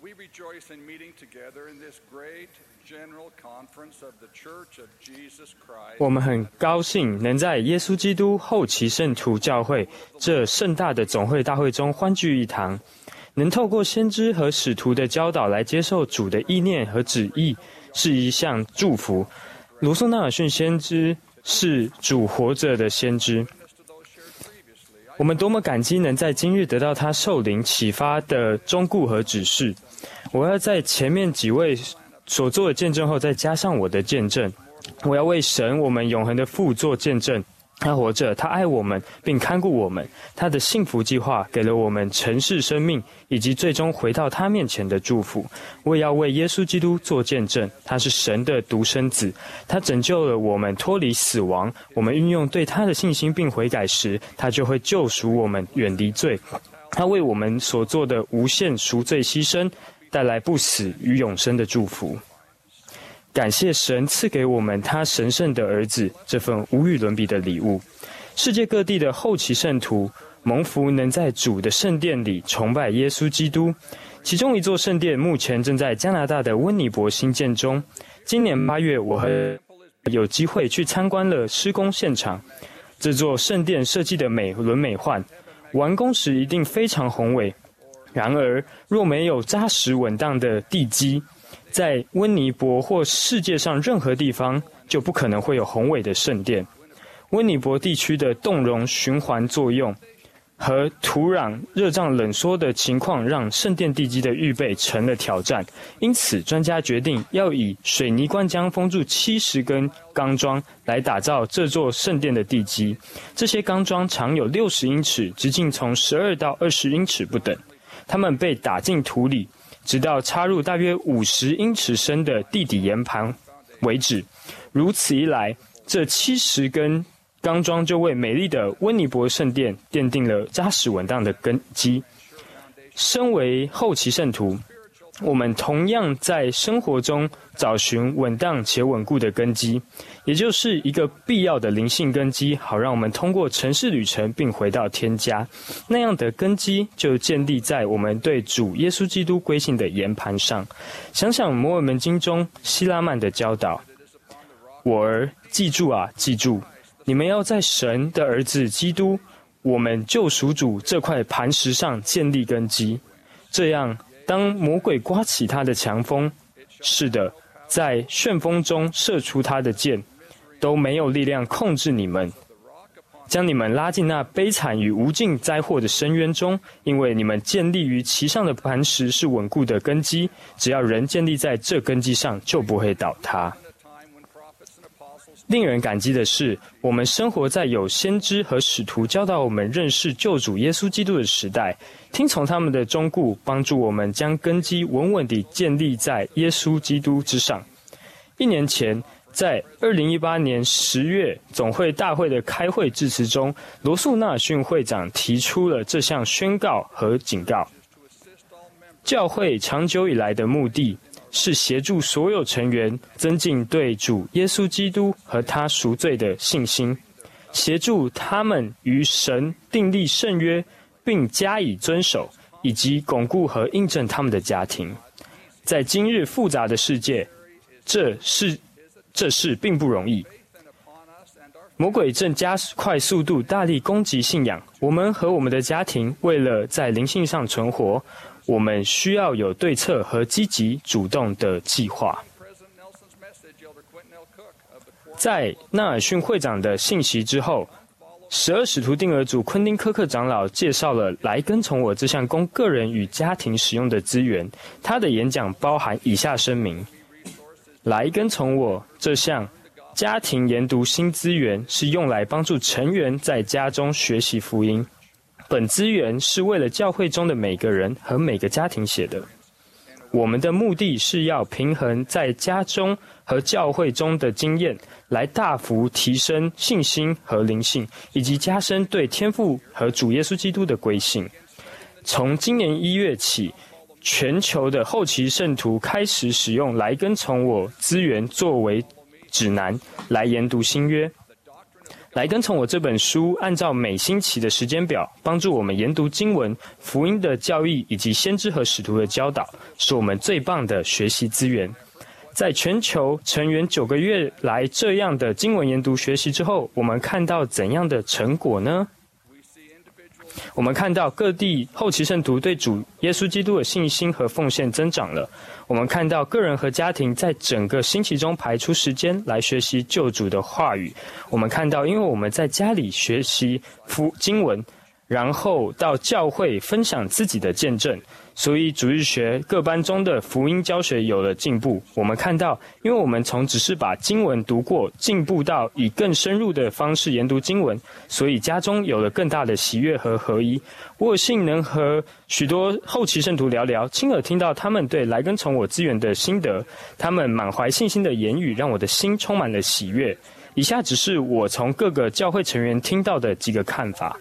B: 我们很高兴能在耶稣基督后期圣徒教会这盛大的总会大会中欢聚一堂，能透过先知和使徒的教导来接受主的意念和旨意，是一项祝福。罗素纳尔逊先知是主活着的先知，我们多么感激能在今日得到他受灵启发的忠固和指示。我要在前面几位所做的见证后再加上我的见证。我要为神我们永恒的父做见证，他活着，他爱我们并看顾我们，他的幸福计划给了我们尘世生命以及最终回到他面前的祝福。我也要为耶稣基督做见证，他是神的独生子，他拯救了我们脱离死亡，我们运用对他的信心并悔改时，他就会救赎我们远离罪。他为我们所做的无限赎罪牺牲带来不死与永生的祝福。感谢神赐给我们他神圣的儿子这份无与伦比的礼物。世界各地的后期圣徒蒙福能在主的圣殿里崇拜耶稣基督，其中一座圣殿目前正在加拿大的温尼伯兴建中。今年八月，我和有机会去参观了施工现场。这座圣殿设计的美轮美奂，完工时一定非常宏伟。然而，若没有扎实稳当的地基，在温尼伯或世界上任何地方就不可能会有宏伟的圣殿。温尼伯地区的动容循环作用和土壤热胀冷缩的情况让圣殿地基的预备成了挑战，因此专家决定要以水泥灌浆封住七十根钢桩来打造这座圣殿的地基。这些钢桩长有六十英尺，直径从十二到二十英尺不等，它们被打进土里，直到插入大约五十英尺深的地底岩盘为止。如此一来，这七十根钢桩就为美丽的温尼伯圣殿奠定了扎实稳当的根基。身为后期圣徒，我们同样在生活中找寻稳当且稳固的根基，也就是一个必要的灵性根基，好让我们通过尘世旅程并回到天家。那样的根基就建立在我们对主耶稣基督归信的岩盘上。想想摩尔门经中希拉曼的教导：我儿，记住啊，记住，你们要在神的儿子基督，我们救赎主这块磐石上建立根基。这样，当魔鬼刮起他的强风，是的，在旋风中射出他的箭，都没有力量控制你们，将你们拉进那悲惨与无尽灾祸的深渊中，因为你们建立于其上的磐石是稳固的根基，只要人建立在这根基上，就不会倒塌。令人感激的是，我们生活在有先知和使徒教导我们认识救主耶稣基督的时代，听从他们的忠告，帮助我们将根基稳稳地建立在耶稣基督之上。一年前，在二零一八年十月总会大会的开会致辞中，罗素纳尔逊会长提出了这项宣告和警告。教会长久以来的目的是协助所有成员增进对主耶稣基督和他赎罪的信心，协助他们与神订立圣约并加以遵守，以及巩固和印证他们的家庭。在今日复杂的世界，这是这事并不容易。魔鬼正加快速度，大力攻击信仰。我们和我们的家庭为了在灵性上存活，我们需要有对策和积极主动的计划。在纳尔逊会长的信息之后，十二使徒定额主昆汀科克长老介绍了来跟从我这项供个人与家庭使用的资源。他的演讲包含以下声明：来跟从我这项家庭研读新资源是用来帮助成员在家中学习福音。本资源是为了教会中的每个人和每个家庭写的。我们的目的是要平衡在家中和教会中的经验，来大幅提升信心和灵性，以及加深对天父和主耶稣基督的归信。从今年一月起，全球的后期圣徒开始使用来跟从我资源作为指南来研读新约。 来跟从我这本书，按照每星期的时间表，帮助我们研读经文、福音的教义以及先知和使徒的教导，是我们最棒的学习资源。在全球成员九个月来这样的经文研读学习之后，我们看到怎样的成果呢？我们看到各地后期圣徒对主耶稣基督的信心和奉献增长了。我们看到个人和家庭在整个星期中排出时间来学习救主的话语。我们看到，因为我们在家里学习福经文，然后到教会分享自己的见证，所以主日学各班中的福音教学有了进步。我们看到，因为我们从只是把经文读过，进步到以更深入的方式研读经文，所以家中有了更大的喜悦和合一。我有幸能和许多后期圣徒聊聊，亲耳听到他们对来跟从我资源的心得，他们满怀信心的言语让我的心充满了喜悦。以下只是我从各个教会成员听到的几个看法。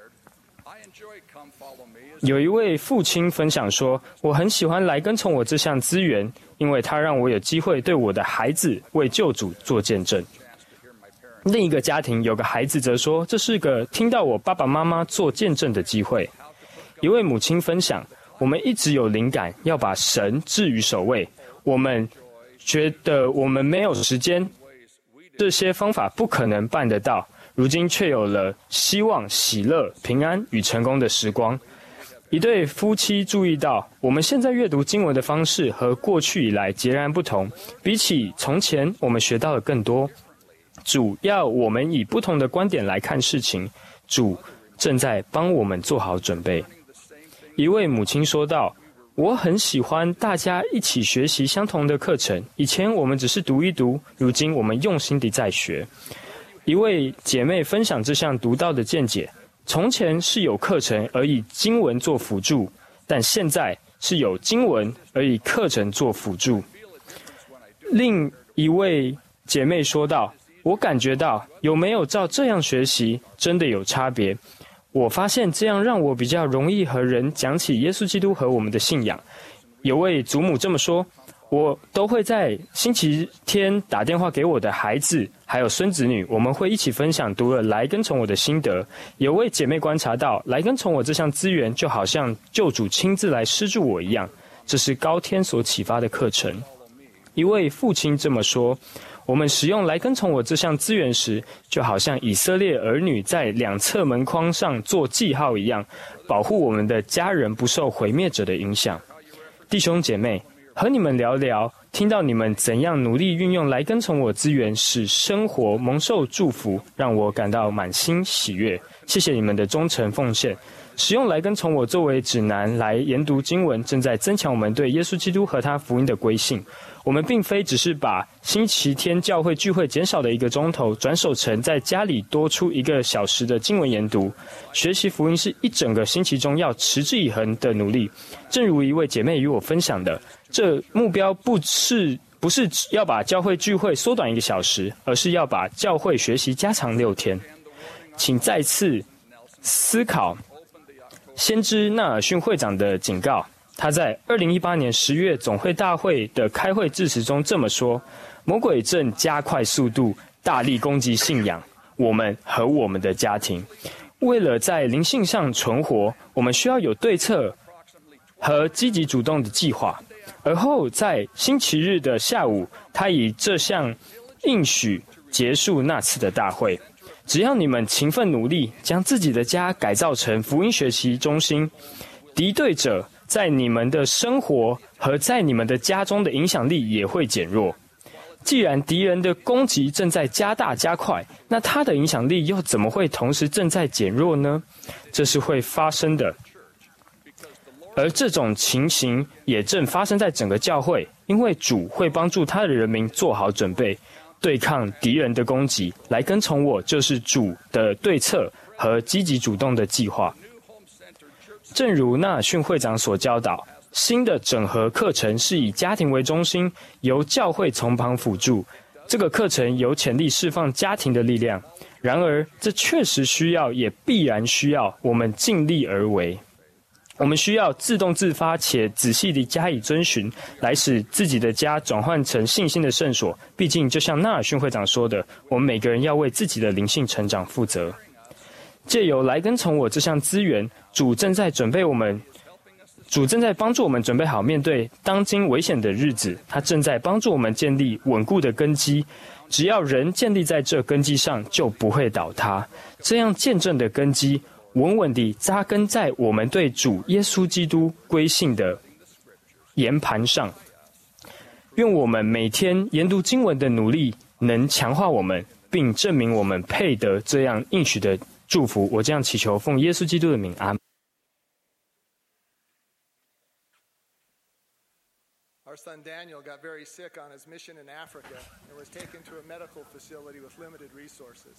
B: 有一位父亲分享说，我很喜欢来跟从我这项资源，因为它让我有机会对我的孩子为救主做见证。另一个家庭有个孩子则说，这是个听到我爸爸妈妈做见证的机会。一位母亲分享，我们一直有灵感要把神置于首位，我们觉得我们没有时间，这些方法不可能办得到，如今却有了希望、喜乐、平安与成功的时光。一对夫妻注意到，我们现在阅读经文的方式和过去以来截然不同，比起从前，我们学到了更多。主要我们以不同的观点来看事情，主正在帮我们做好准备。一位母亲说道，我很喜欢大家一起学习相同的课程，以前我们只是读一读，如今我们用心地在学。一位姐妹分享这项独到的见解，从前是有课程而以经文做辅助，但现在是有经文而以课程做辅助。另一位姐妹说道，我感觉到有没有照这样学习真的有差别。我发现这样让我比较容易和人讲起耶稣基督和我们的信仰。有位祖母这么说，我都会在星期天打电话给我的孩子还有孙子女，我们会一起分享读了来跟从我的心得。有位姐妹观察到，来跟从我这项资源就好像救主亲自来施助我一样，这是高天所启发的课程。一位父亲这么说，我们使用来跟从我这项资源时，就好像以色列儿女在两侧门框上做记号一样，保护我们的家人不受毁灭者的影响。弟兄姐妹，和你们聊聊，听到你们怎样努力运用来跟从我资源，使生活蒙受祝福，让我感到满心喜悦。谢谢你们的忠诚奉献。使用来跟从我作为指南来研读经文，正在增强我们对耶稣基督和他福音的归信。我们并非只是把星期天教会聚会减少的一个钟头转手成在家里多出一个小时的经文研读。学习福音是一整个星期中要持之以恒的努力。正如一位姐妹与我分享的，这目标不是不是要把教会聚会缩短一个小时，而是要把教会学习加长六天。请再次思考先知纳尔逊会长的警告。他在二零一八年十月总会大会的开会致辞中这么说，魔鬼正加快速度，大力攻击信仰，我们和我们的家庭。为了在灵性上存活，我们需要有对策和积极主动的计划。而后在星期日的下午，他以这项应许结束那次的大会。只要你们勤奋努力，将自己的家改造成福音学习中心，敌对者在你们的生活和在你们的家中的影响力也会减弱。既然敌人的攻击正在加大加快，那他的影响力又怎么会同时正在减弱呢？这是会发生的。而这种情形也正发生在整个教会，因为主会帮助他的人民做好准备，对抗敌人的攻击。来跟从我就是主的对策和积极主动的计划。正如纳尔逊会长所教导，新的整合课程是以家庭为中心，由教会从旁辅助。这个课程有潜力释放家庭的力量，然而这确实需要，也必然需要我们尽力而为。 我们需要自动自发且仔细地加以遵循，来使自己的家转换成信心的圣所。毕竟，就像纳尔逊会长说的，我们每个人要为自己的灵性成长负责。借由来跟从我这项资源，主正在准备我们，主正在帮助我们准备好面对当今危险的日子。他正在帮助我们建立稳固的根基。只要人建立在这根基上，就不会倒塌。这样见证的根基，稳稳地扎根在我们对主耶稣基督归信的岩盘上。愿我们每天研读经文的努力，能强化我们，并证明我们配得这样应许的祝福。我这样祈求，奉耶稣基督的名，阿们。
I: Our son Daniel got very sick on his mission in Africa and was taken to a medical facility with limited resources.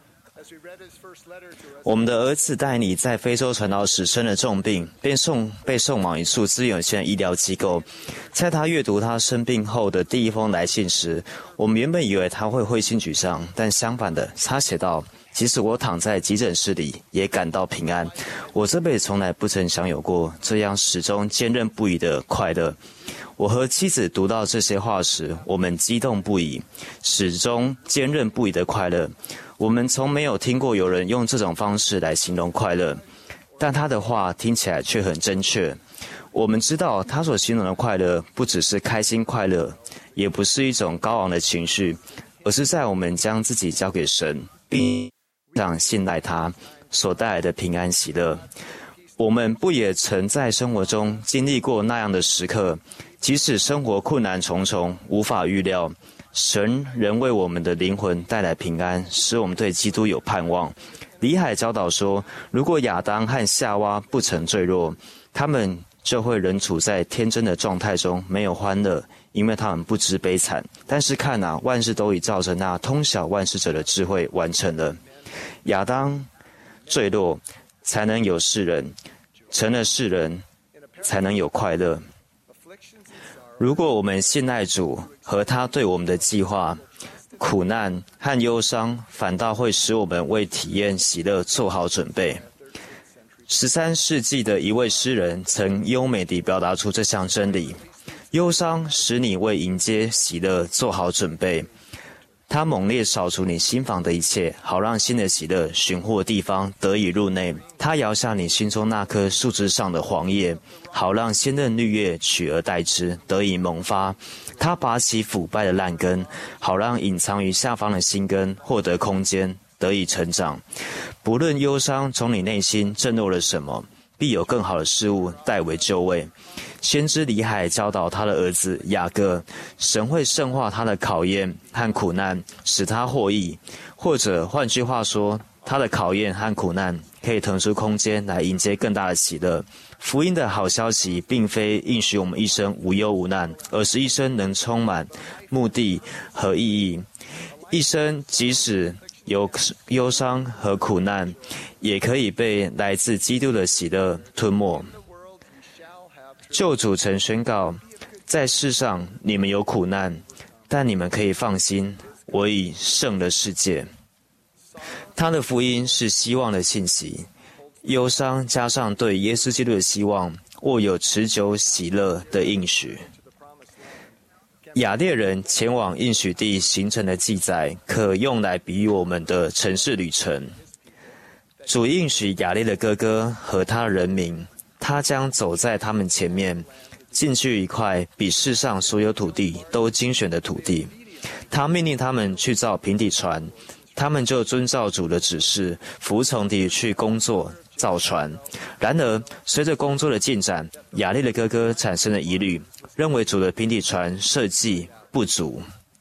G: 我们的儿子戴尼在非洲传道时生了重病，便送被送往一处资源有限的医疗机构。在他阅读他生病后的第一封来信时，我们原本以为他会灰心沮丧，但相反的，他写道：即使我躺在急诊室里，也感到平安。我这辈子从来不曾享有过这样始终坚韧不移的快乐。我和妻子读到这些话时，我们激动不已。始终坚韧不移的快乐，我们从没有听过有人用这种方式来形容快乐，但他的话听起来却很真确。我们知道他所形容的快乐不只是开心快乐，也不是一种高昂的情绪，而是在我们将自己交给神，并让信赖他所带来的平安喜乐。我们不也曾在生活中经历过那样的时刻？即使生活困难重重，无法预料，神仍为我们的灵魂带来平安，使我们对基督有盼望。李海教导说，如果亚当和夏娃不曾坠落，他们就会仍处在天真的状态中，没有欢乐，因为他们不知悲惨。但是看啊，万事都已照着那通晓万事者的智慧完成了。亚当坠落，才能有世人；成了世人，才能有快乐。如果我们信赖主和他对我们的计划，苦难和忧伤反倒会使我们为体验喜乐做好准备。十三世纪的一位诗人曾优美地表达出这项真理：忧伤使你为迎接喜乐做好准备。他猛烈扫除你心房的一切，好让新的喜乐寻获地方得以入内。他摇下你心中那棵树枝上的黄叶，好让鲜嫩绿叶取而代之，得以萌发。他拔起腐败的烂根，好让隐藏于下方的新根获得空间，得以成长。不论忧伤从你内心震落了什么，必有更好的事物代为就位。先知李海教导他的儿子雅各，神会圣化他的考验和苦难，使他获益。或者换句话说，他的考验和苦难可以腾出空间来迎接更大的喜乐。福音的好消息并非应许我们一生无忧无难，而是一生能充满目的和意义。一生即使有忧伤和苦难，也可以被来自基督的喜乐吞没。救主曾宣告，在世上你们有苦难，但你们可以放心，我已胜了世界。他的福音是希望的信息，忧伤加上对耶稣基督的希望，握有持久喜乐的应许。雅列人前往应许地行程的记载，可用来比喻我们的城市旅程。主应许雅列的哥哥和他的人民，他将走在他们前面，进去一块比世上所有土地都精选的土地。他命令他们去造平底船，他们就遵照主的指示，服从地去工作造船。然而，随着工作的进展，雅列的哥哥产生了疑虑，认为主的平底船设计不足。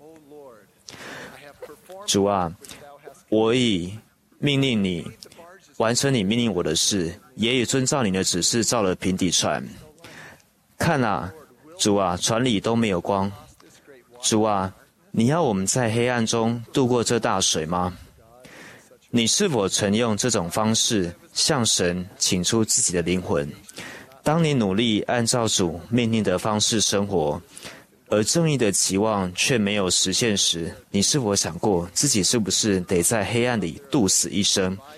G: 主啊，我已命令你完成你命令我的事，也已遵照你的指示造了平底船。看啊，主啊，船里都没有光。主啊，你要我们在黑暗中度过这大水吗？你是否曾用这种方式向神请出自己的灵魂？当你努力按照主命令的方式生活，而正义的期望却没有实现时，你是否想过自己是不是得在黑暗里度死一生？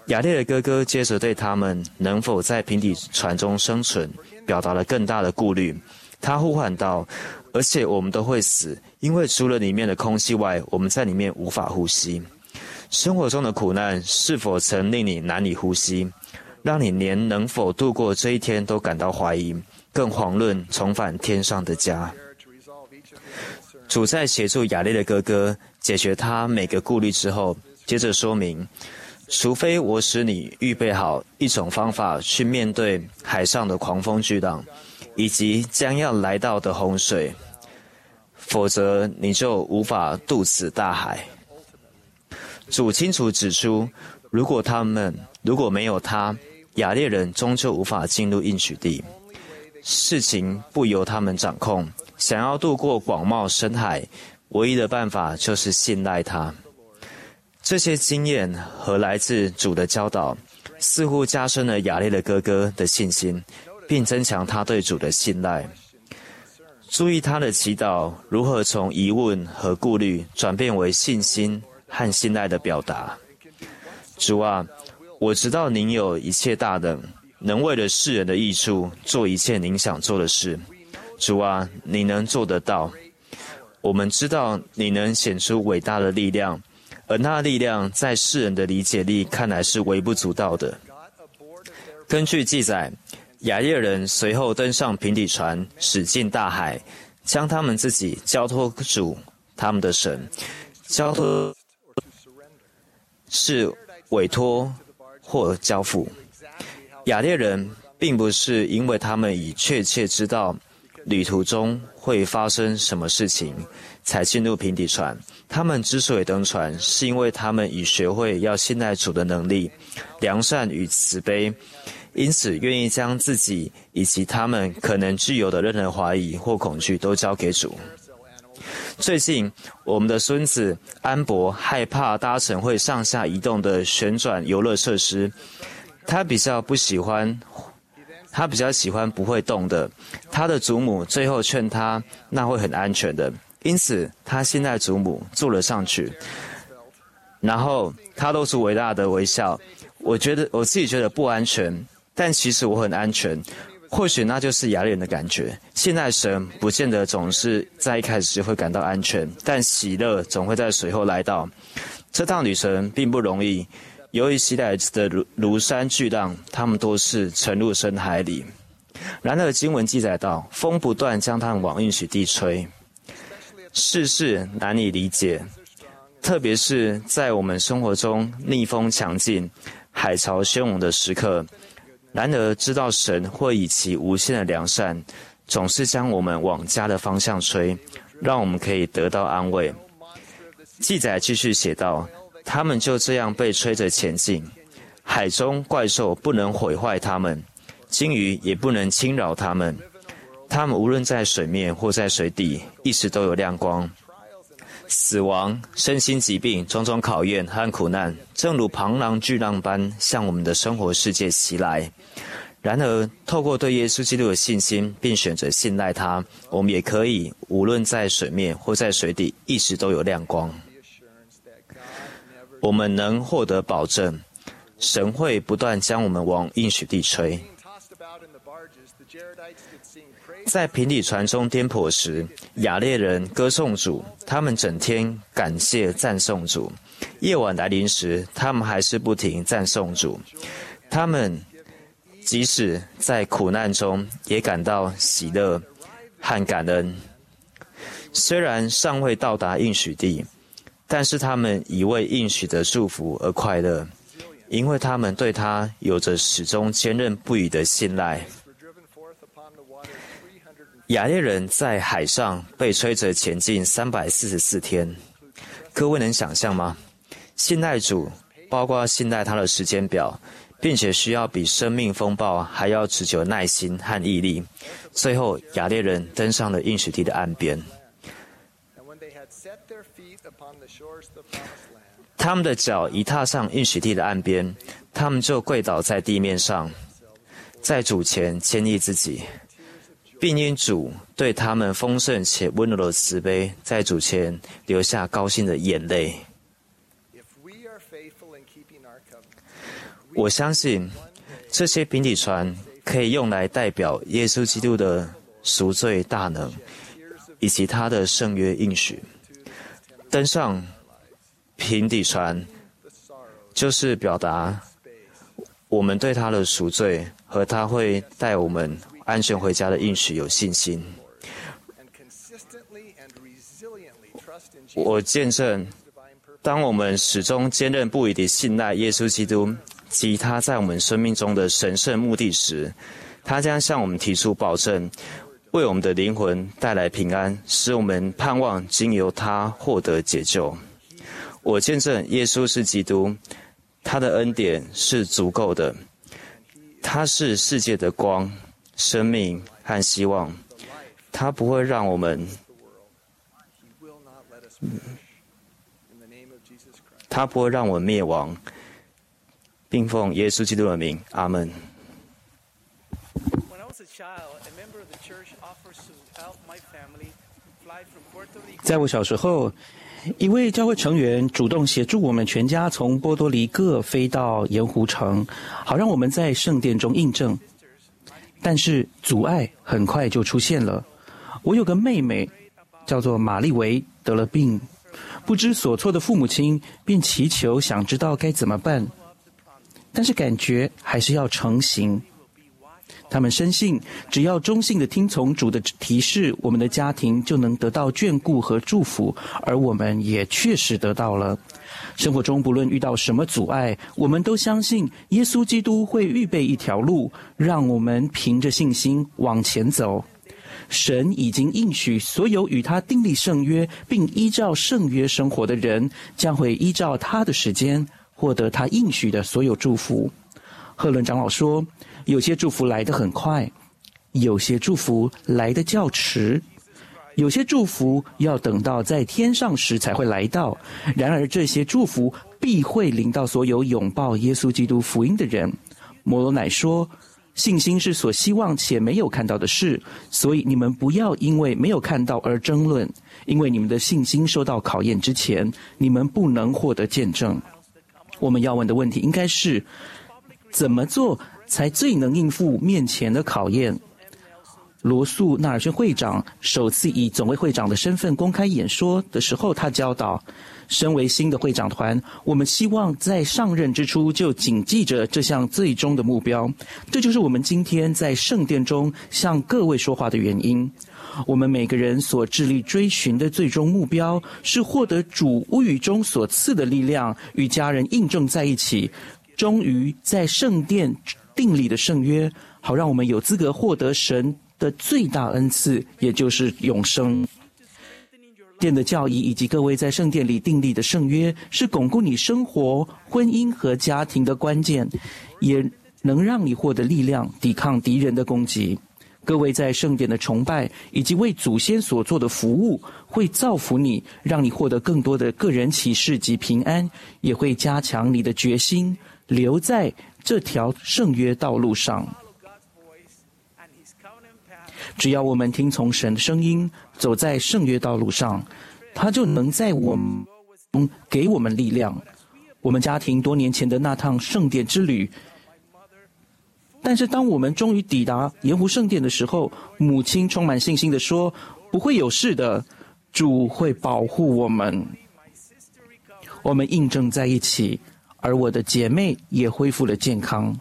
G: 雅列的哥哥接着对他们能否在平底船中生存表达了更大的顾虑。他呼喊道：而且我们都会死，因为除了里面的空气外，我们在里面无法呼吸。生活中的苦难是否曾令你难以呼吸，让你连能否度过这一天都感到怀疑，更遑论重返天上的家？主在协助雅列的哥哥解决他每个顾虑之后，接着说明，除非我使你预备好一种方法去面对海上的狂风巨浪，以及将要来到的洪水，否则你就无法渡此大海。主清楚指出，如果他们如果没有他，雅列人终究无法进入应许地。事情不由他们掌控，想要渡过广袤深海，唯一的办法就是信赖他。这些经验和来自主的教导，似乎加深了雅列的哥哥的信心，并增强他对主的信赖。注意他的祈祷如何从疑问和顾虑转变为信心和信赖的表达。主啊，我知道您有一切大能，能为了世人的益处做一切您想做的事。主啊，你能做得到。我们知道你能显出伟大的力量，而那力量在世人的理解力看来是微不足道的。根据记载，雅列人随后登上平底船，驶进大海，将他们自己交托主他们的神。交托是委托或交付。雅列人并不是因为他们已确切知道旅途中会发生什么事情才进入平底船，他们之所以登船，是因为他们已学会要信赖主的能力、良善与慈悲，因此愿意将自己以及他们可能具有的任何怀疑或恐惧都交给主。最近，我们的孙子安博害怕搭乘会上下移动的旋转游乐设施，他比较不喜欢他比较喜欢不会动的。他的祖母最后劝他那会很安全的，因此他信赖祖母坐了上去，然后他露出伟大的微笑。我觉得我自己觉得不安全，但其实我很安全。或许那就是雅列人的感觉。信赖神不见得总是在一开始就会感到安全，但喜乐总会在随后来到。这趟旅程并不容易，由于袭来的庐山巨浪，他们都是沉入深海里。然而经文记载到，风不断将他们往应许地吹。世事难以理解，特别是在我们生活中逆风强劲、海潮汹涌的时刻。然而知道神会以其无限的良善，总是将我们往家的方向吹，让我们可以得到安慰。记载继续写道，他们就这样被吹着前进，海中怪兽不能毁坏他们，鲸鱼也不能侵扰他们。他们无论在水面或在水底，一直都有亮光。死亡、身心疾病、种种考验和苦难，正如庞然巨浪般向我们的生活世界袭来。然而，透过对耶稣基督的信心，并选择信赖他，我们也可以无论在水面或在水底，一直都有亮光。我们能获得保证，神会不断将我们往应许地吹。在平底船中颠簸时，雅列人歌颂主，他们整天感谢赞颂主。夜晚来临时，他们还是不停赞颂主。他们即使在苦难中，也感到喜乐和感恩。虽然尚未到达应许地，但是他们已为应许的祝福而快乐，因为他们对他有着始终坚韧不渝的信赖。雅列人在海上被吹着前进三百四十四天，各位能想象吗？信赖主，包括信赖他的时间表，并且需要比生命风暴还要持久耐心和毅力。最后，雅列人登上了应许地的岸边。他们的脚一踏上应许地的岸边，他们就跪倒在地面上，在主前谦抑自己，并因主对他们丰盛且温柔的慈悲，在主前流下高兴的眼泪。 我相信这些平底船可以用来代表耶稣基督的赎罪大能，以及他的圣约应许。登上平底船，就是表达我们对他的赎罪和他会带我们安全回家的应许有信心。我见证，当我们始终坚韧不移地信赖耶稣基督及他在我们生命中的神圣目的时，他将向我们提出保证，为我们的灵魂带来平安，使我们盼望经由他获得解救。我见证耶稣是基督，他的恩典是足够的，他是世界的光、生命和希望，他不会让我们他不会让我们灭亡，并奉耶稣基督的名，阿门。
E: 在我小时候，一位教会成员主动协助我们全家从波多黎各飞到盐湖城，好让我们在圣殿中印证。但是阻碍很快就出现了。我有个妹妹叫做玛丽维，得了病，不知所措的父母亲便祈求，想知道该怎么办，但是感觉还是要成行。他们深信，只要忠信地听从主的提示，我们的家庭就能得到眷顾和祝福，而我们也确实得到了。生活中不论遇到什么阻碍，我们都相信耶稣基督会预备一条路，让我们凭着信心往前走。神已经应许，所有与他订立圣约并依照圣约生活的人，将会依照他的时间获得他应许的所有祝福。赫伦长老说，有些祝福来得很快，有些祝福来得较迟，有些祝福要等到在天上时才会来到。然而这些祝福必会临到所有拥抱耶稣基督福音的人。摩罗乃说，信心是所希望且没有看到的事，所以你们不要因为没有看到而争论，因为你们的信心受到考验之前，你们不能获得见证。我们要问的问题应该是，怎么做才最能应付面前的考验？罗素·纳尔逊会长首次以总会会长的身份公开演说的时候，他教导，身为新的会长团，我们希望在上任之初就谨记着这项最终的目标。这就是我们今天在圣殿中向各位说话的原因。我们每个人所致力追寻的最终目标，是获得主屋宇中所赐的力量，与家人印证在一起，终于在圣殿订立的圣约，好让我们有资格获得神的最大恩赐，也就是永生。殿的教义以及各位在圣殿里订立的圣约，是巩固你生活、婚姻和家庭的关键，也能让你获得力量，抵抗敌人的攻击。各位在圣殿的崇拜以及为祖先所做的服务，会造福你，让你获得更多的个人启示及平安，也会加强你的决心，留在这条圣约道路上。只要我们听从神的声音，走在圣约道路上，他就能在我们给我们力量。我们家庭多年前的那趟圣殿之旅，但是当我们终于抵达盐湖圣殿的时候，母亲充满信心地说，不会有事的，主会保护我们。我们印证在一起，而我的姐妹也恢复了健康。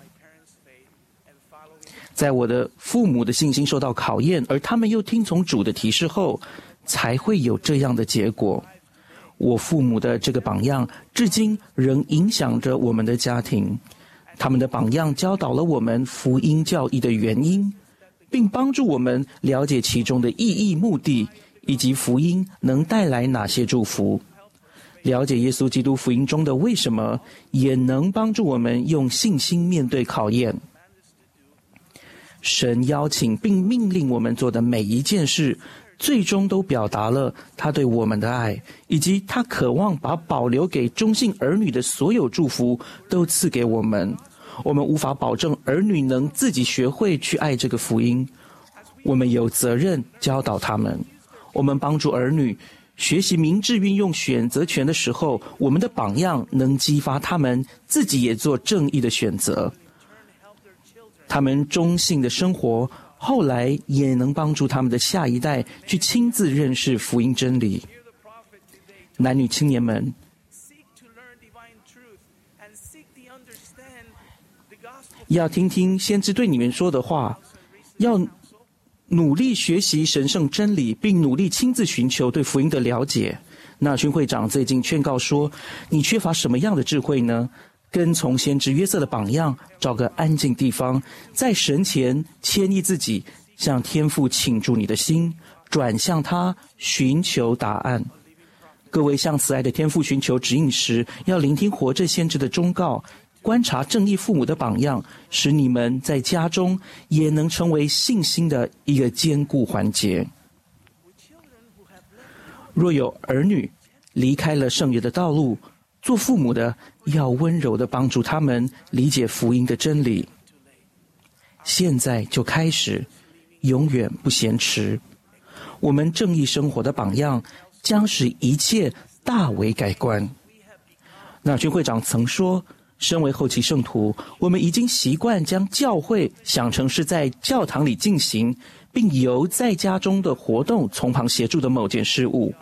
E: 在我的父母的信心受到考验，而他们又听从主的提示后，才会有这样的结果。我父母的这个榜样，至今仍影响着我们的家庭。他们的榜样教导了我们福音教义的原因，并帮助我们了解其中的意义、目的，以及福音能带来哪些祝福。了解耶稣基督福音中的为什么，也能帮助我们用信心面对考验。神邀请并命令我们做的每一件事，最终都表达了他对我们的爱，以及他渴望把保留给忠信儿女的所有祝福都赐给我们。我们无法保证儿女能自己学会去爱这个福音，我们有责任教导他们。我们帮助儿女学习明智运用选择权的时候，我们的榜样能激发他们自己也做正义的选择。他们忠信的生活，后来也能帮助他们的下一代去亲自认识福音真理。男女青年们，要听听先知对你们说的话，要努力学习神圣真理，并努力亲自寻求对福音的了解。那军会长最近劝告说，你缺乏什么样的智慧呢？跟从先知约瑟的榜样，找个安静地方，在神前谦抑自己，向天父倾注你的心，转向他，寻求答案。各位向慈爱的天父寻求指引时，要聆听活着先知的忠告，观察正义父母的榜样，使你们在家中也能成为信心的一个坚固环节。若有儿女离开了圣约的道路，做父母的要温柔地帮助他们理解福音的真理。现在就开始，永远不嫌迟。我们正义生活的榜样将使一切大为改观。那军会长曾说，身为后期圣徒，我们已经习惯将教会想成是在教堂里进行，并由在家中的活动从旁协助的某件事物。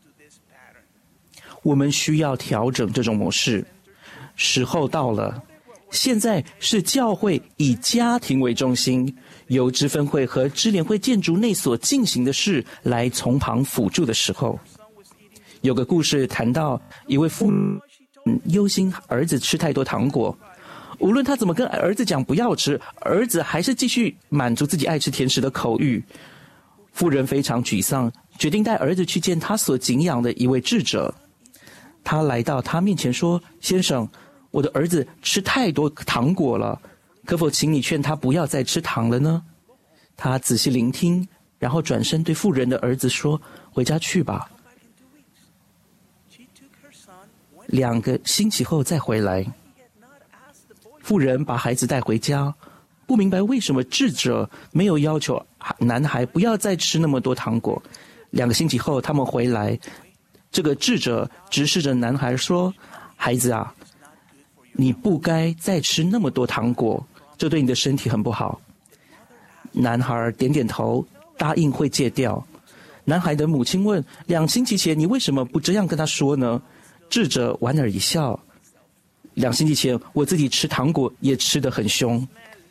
E: 我们需要调整这种模式，时候到了。现在是教会以家庭为中心，由支分会和支联会建筑内所进行的事来从旁辅助的时候。有个故事谈到一位父母忧心儿子吃太多糖果，无论他怎么跟儿子讲不要吃，儿子还是继续满足自己爱吃甜食的口欲。妇人非常沮丧，决定带儿子去见他所敬仰的一位智者。他来到他面前说，先生，我的儿子吃太多糖果了，可否请你劝他不要再吃糖了呢？他仔细聆听，然后转身对妇人的儿子说，回家去吧。两个星期后再回来，妇人把孩子带回家，不明白为什么智者没有要求男孩不要再吃那么多糖果。两个星期后他们回来，这个智者直视着男孩说，孩子啊，你不该再吃那么多糖果，这对你的身体很不好。男孩点点头，答应会戒掉。男孩的母亲问，两星期前你为什么不这样跟他说呢？智者莞尔一笑，两星期前我自己吃糖果也吃得很凶。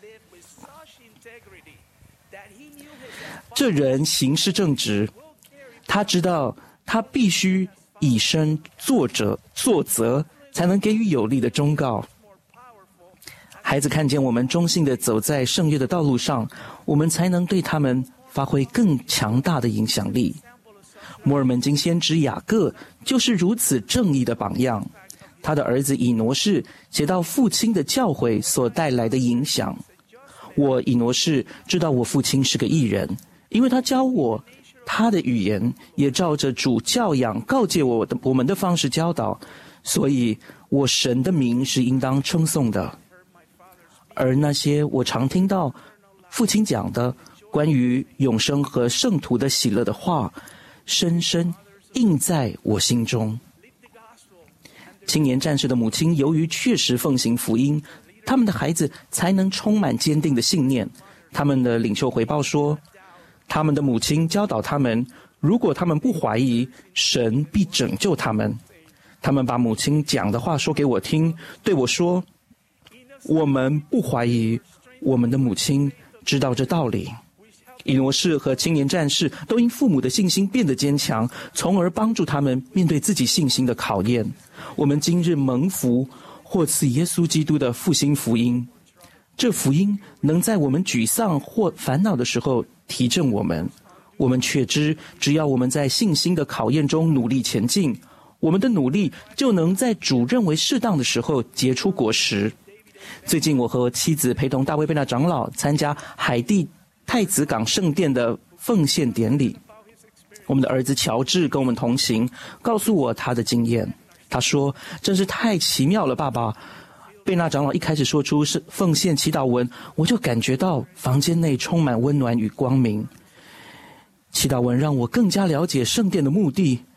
E: 这人行事正直，他知道他必须以身作则作则，才能给予有力的忠告。孩子看见我们忠心地走在圣约的道路上，我们才能对他们发挥更强大的影响力。摩尔门经先知雅各就是如此正义的榜样。他的儿子以挪士写到父亲的教诲所带来的影响。我以挪士知道我父亲是个义人，因为他教我他的语言，也照着主教养告诫我的我们的方式教导，所以我神的名是应当称颂的。而那些我常听到父亲讲的关于永生和圣徒的喜乐的话，深深印在我心中。青年战士的母亲由于确实奉行福音，他们的孩子才能充满坚定的信念。他们的领袖回报说，他们的母亲教导他们，如果他们不怀疑，神必拯救他们。他们把母亲讲的话说给我听，对我说，我们不怀疑，我们的母亲知道这道理。以挪士和青年战士都因父母的信心变得坚强，从而帮助他们面对自己信心的考验。我们今日蒙福，获赐耶稣基督的复兴福音。这福音能在我们沮丧或烦恼的时候提振我们。我们确知，只要我们在信心的考验中努力前进，我们的努力就能在主认为适当的时候结出果实。最近我和妻子陪同大卫贝纳长老参加海地太子港圣殿的奉献典礼。我们的儿子乔治跟我们同行，告诉我他的经验。他说，真是太奇妙了，爸爸。贝纳长老一开始说出是奉献祈祷文，我就感觉到房间内充满温暖与光明。祈祷文让我更加了解圣殿的目的。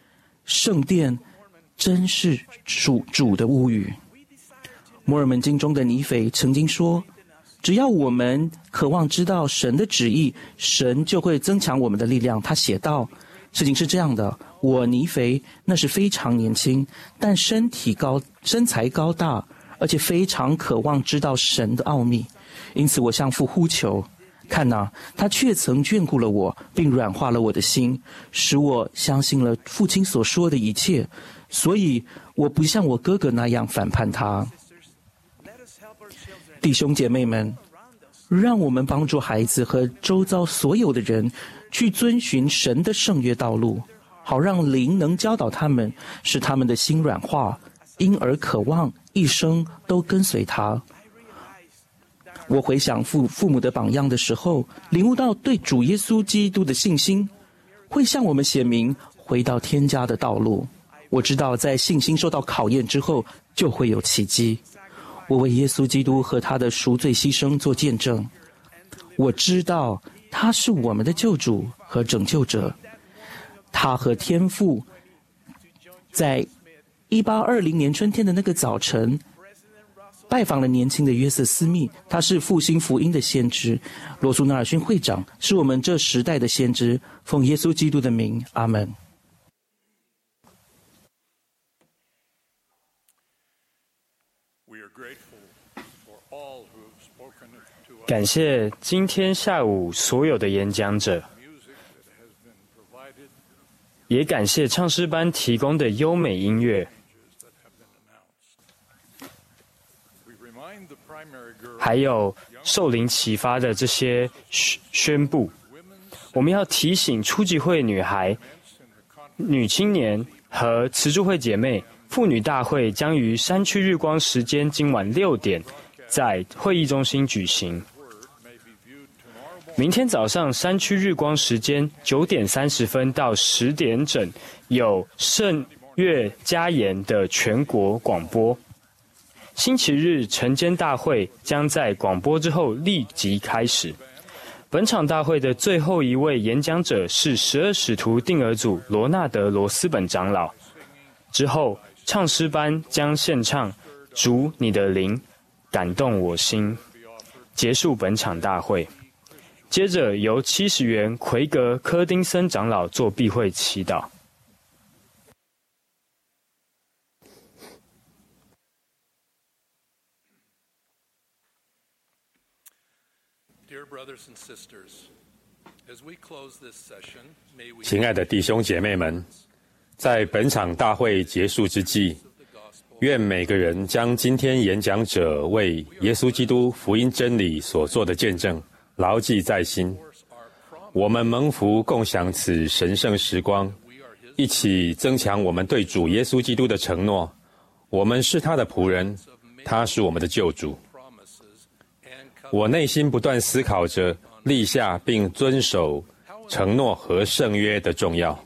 E: 圣殿真是主主的屋宇。摩尔门经中的尼腓曾经说，只要我们渴望知道神的旨意，神就会增强我们的力量。他写道，事情是这样的，我尼腓那是非常年轻，但身体高身材高大，而且非常渴望知道神的奥秘，因此我向父呼求，看哪，他却曾眷顾了我，并软化了我的心，使我相信了父亲所说的一切，所以我不像我哥哥那样反叛他。弟兄姐妹们，让我们帮助孩子和周遭所有的人去遵循神的圣约道路，好让灵能教导他们，使他们的心软化，因而渴望一生都跟随他。我回想父父母的榜样的时候，领悟到对主耶稣基督的信心会向我们显明回到天家的道路。我知道在信心受到考验之后，就会有奇迹。我为耶稣基督和他的赎罪牺牲做见证，我知道他是我们的救主和拯救者。他和天父在一八二零年春天的那个早晨拜访了年轻的约瑟斯密，他是复兴福音的先知。罗素纳尔逊会长是我们这时代的先知。奉耶稣基督的名，阿门。
B: 感谢今天下午所有的演讲者，也感谢唱诗班提供的优美音乐，还有受灵启发的这些宣布。我们要提醒初级会女孩、女青年和慈助会姐妹，妇女大会将于山区日光时间今晚六点在会议中心举行。明天早上山区日光时间九点三十分到十点整，有圣乐家言的全国广播。星期日晨间大会将在广播之后立即开始。本场大会的最后一位演讲者是十二使徒定额组罗纳德·罗斯本长老。之后，唱诗班将献唱《主你的灵感动我心》，结束本场大会。接着由七十元奎格·柯丁森长老做闭会祈祷。
A: 亲爱的弟兄姐妹们，在本场大会结束之际，愿每个人将今天演讲者为耶稣基督福音真理所做的见证牢记在心。我们蒙福共享此神圣时光，一起增强我们对主耶稣基督的承诺。我们是他的仆人，他是我们的救主。我内心不断思考着立下并遵守承诺和圣约的重要。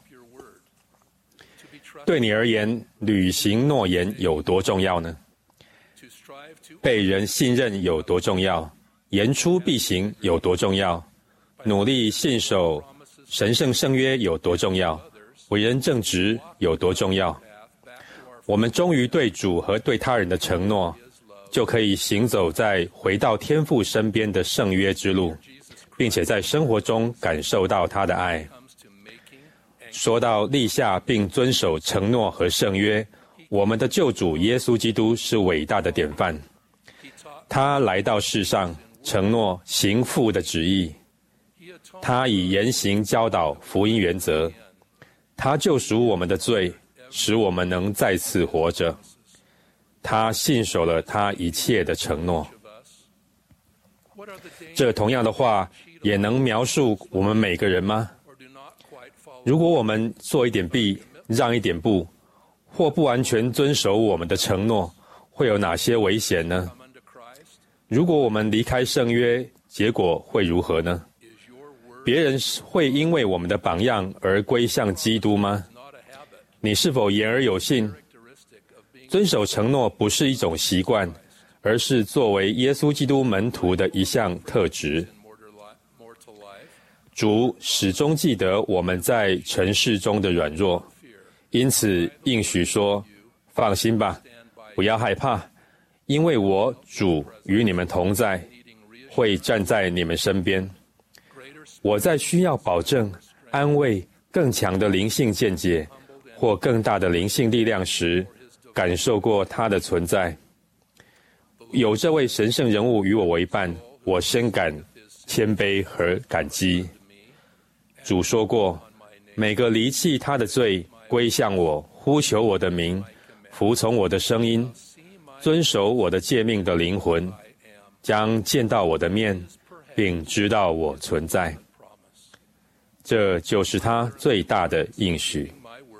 A: 对你而言，履行诺言有多重要呢？被人信任有多重要？言出必行有多重要？努力信守神圣圣约有多重要？为人正直有多重要？我们忠于对主和对他人的承诺，就可以行走在回到天父身边的圣约之路，并且在生活中感受到他的爱。说到立下并遵守承诺和圣约，我们的救主耶稣基督是伟大的典范。他来到世上，承诺行父的旨意。他以言行教导福音原则。他救赎我们的罪，使我们能再次活着。他信守了他一切的承诺。这同样的话也能描述我们每个人吗？如果我们做一点弊，让一点步，或不完全遵守我们的承诺，会有哪些危险呢？如果我们离开圣约，结果会如何呢？别人会因为我们的榜样而归向基督吗？你是否言而有信？遵守承诺不是一种习惯，而是作为耶稣基督门徒的一项特质。主始终记得我们在尘世中的软弱， 因此应许说：放心吧，不要害怕，因为我主与你们同在，会站在你们身边。我在需要保证、安慰、更强的灵性见解或更大的灵性力量时，感受过他的存在。有这位神圣人物与我为伴，我深感谦卑和感激。主说过，每个离弃他的罪，归向我，呼求我的名，服从我的声音，遵守我的诫命的灵魂，将见到我的面，并知道我存在。这就是他最大的应许。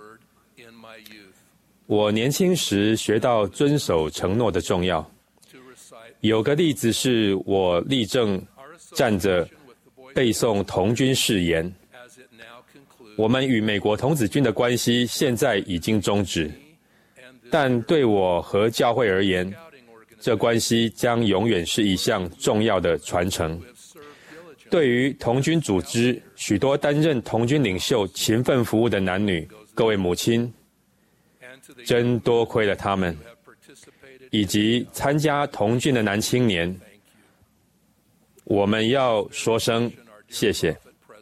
A: 我年轻时学到遵守承诺的重要。有个例子是我立正站着背诵童军誓言。我们与美国童子军的关系现在已经终止，但对我和教会而言，这关系将永远是一项重要的传承。对于童军组织许多担任童军领袖勤奋服务的男女，各位母亲，真多亏了他们，以及参加童军的男青年，我们要说声谢谢。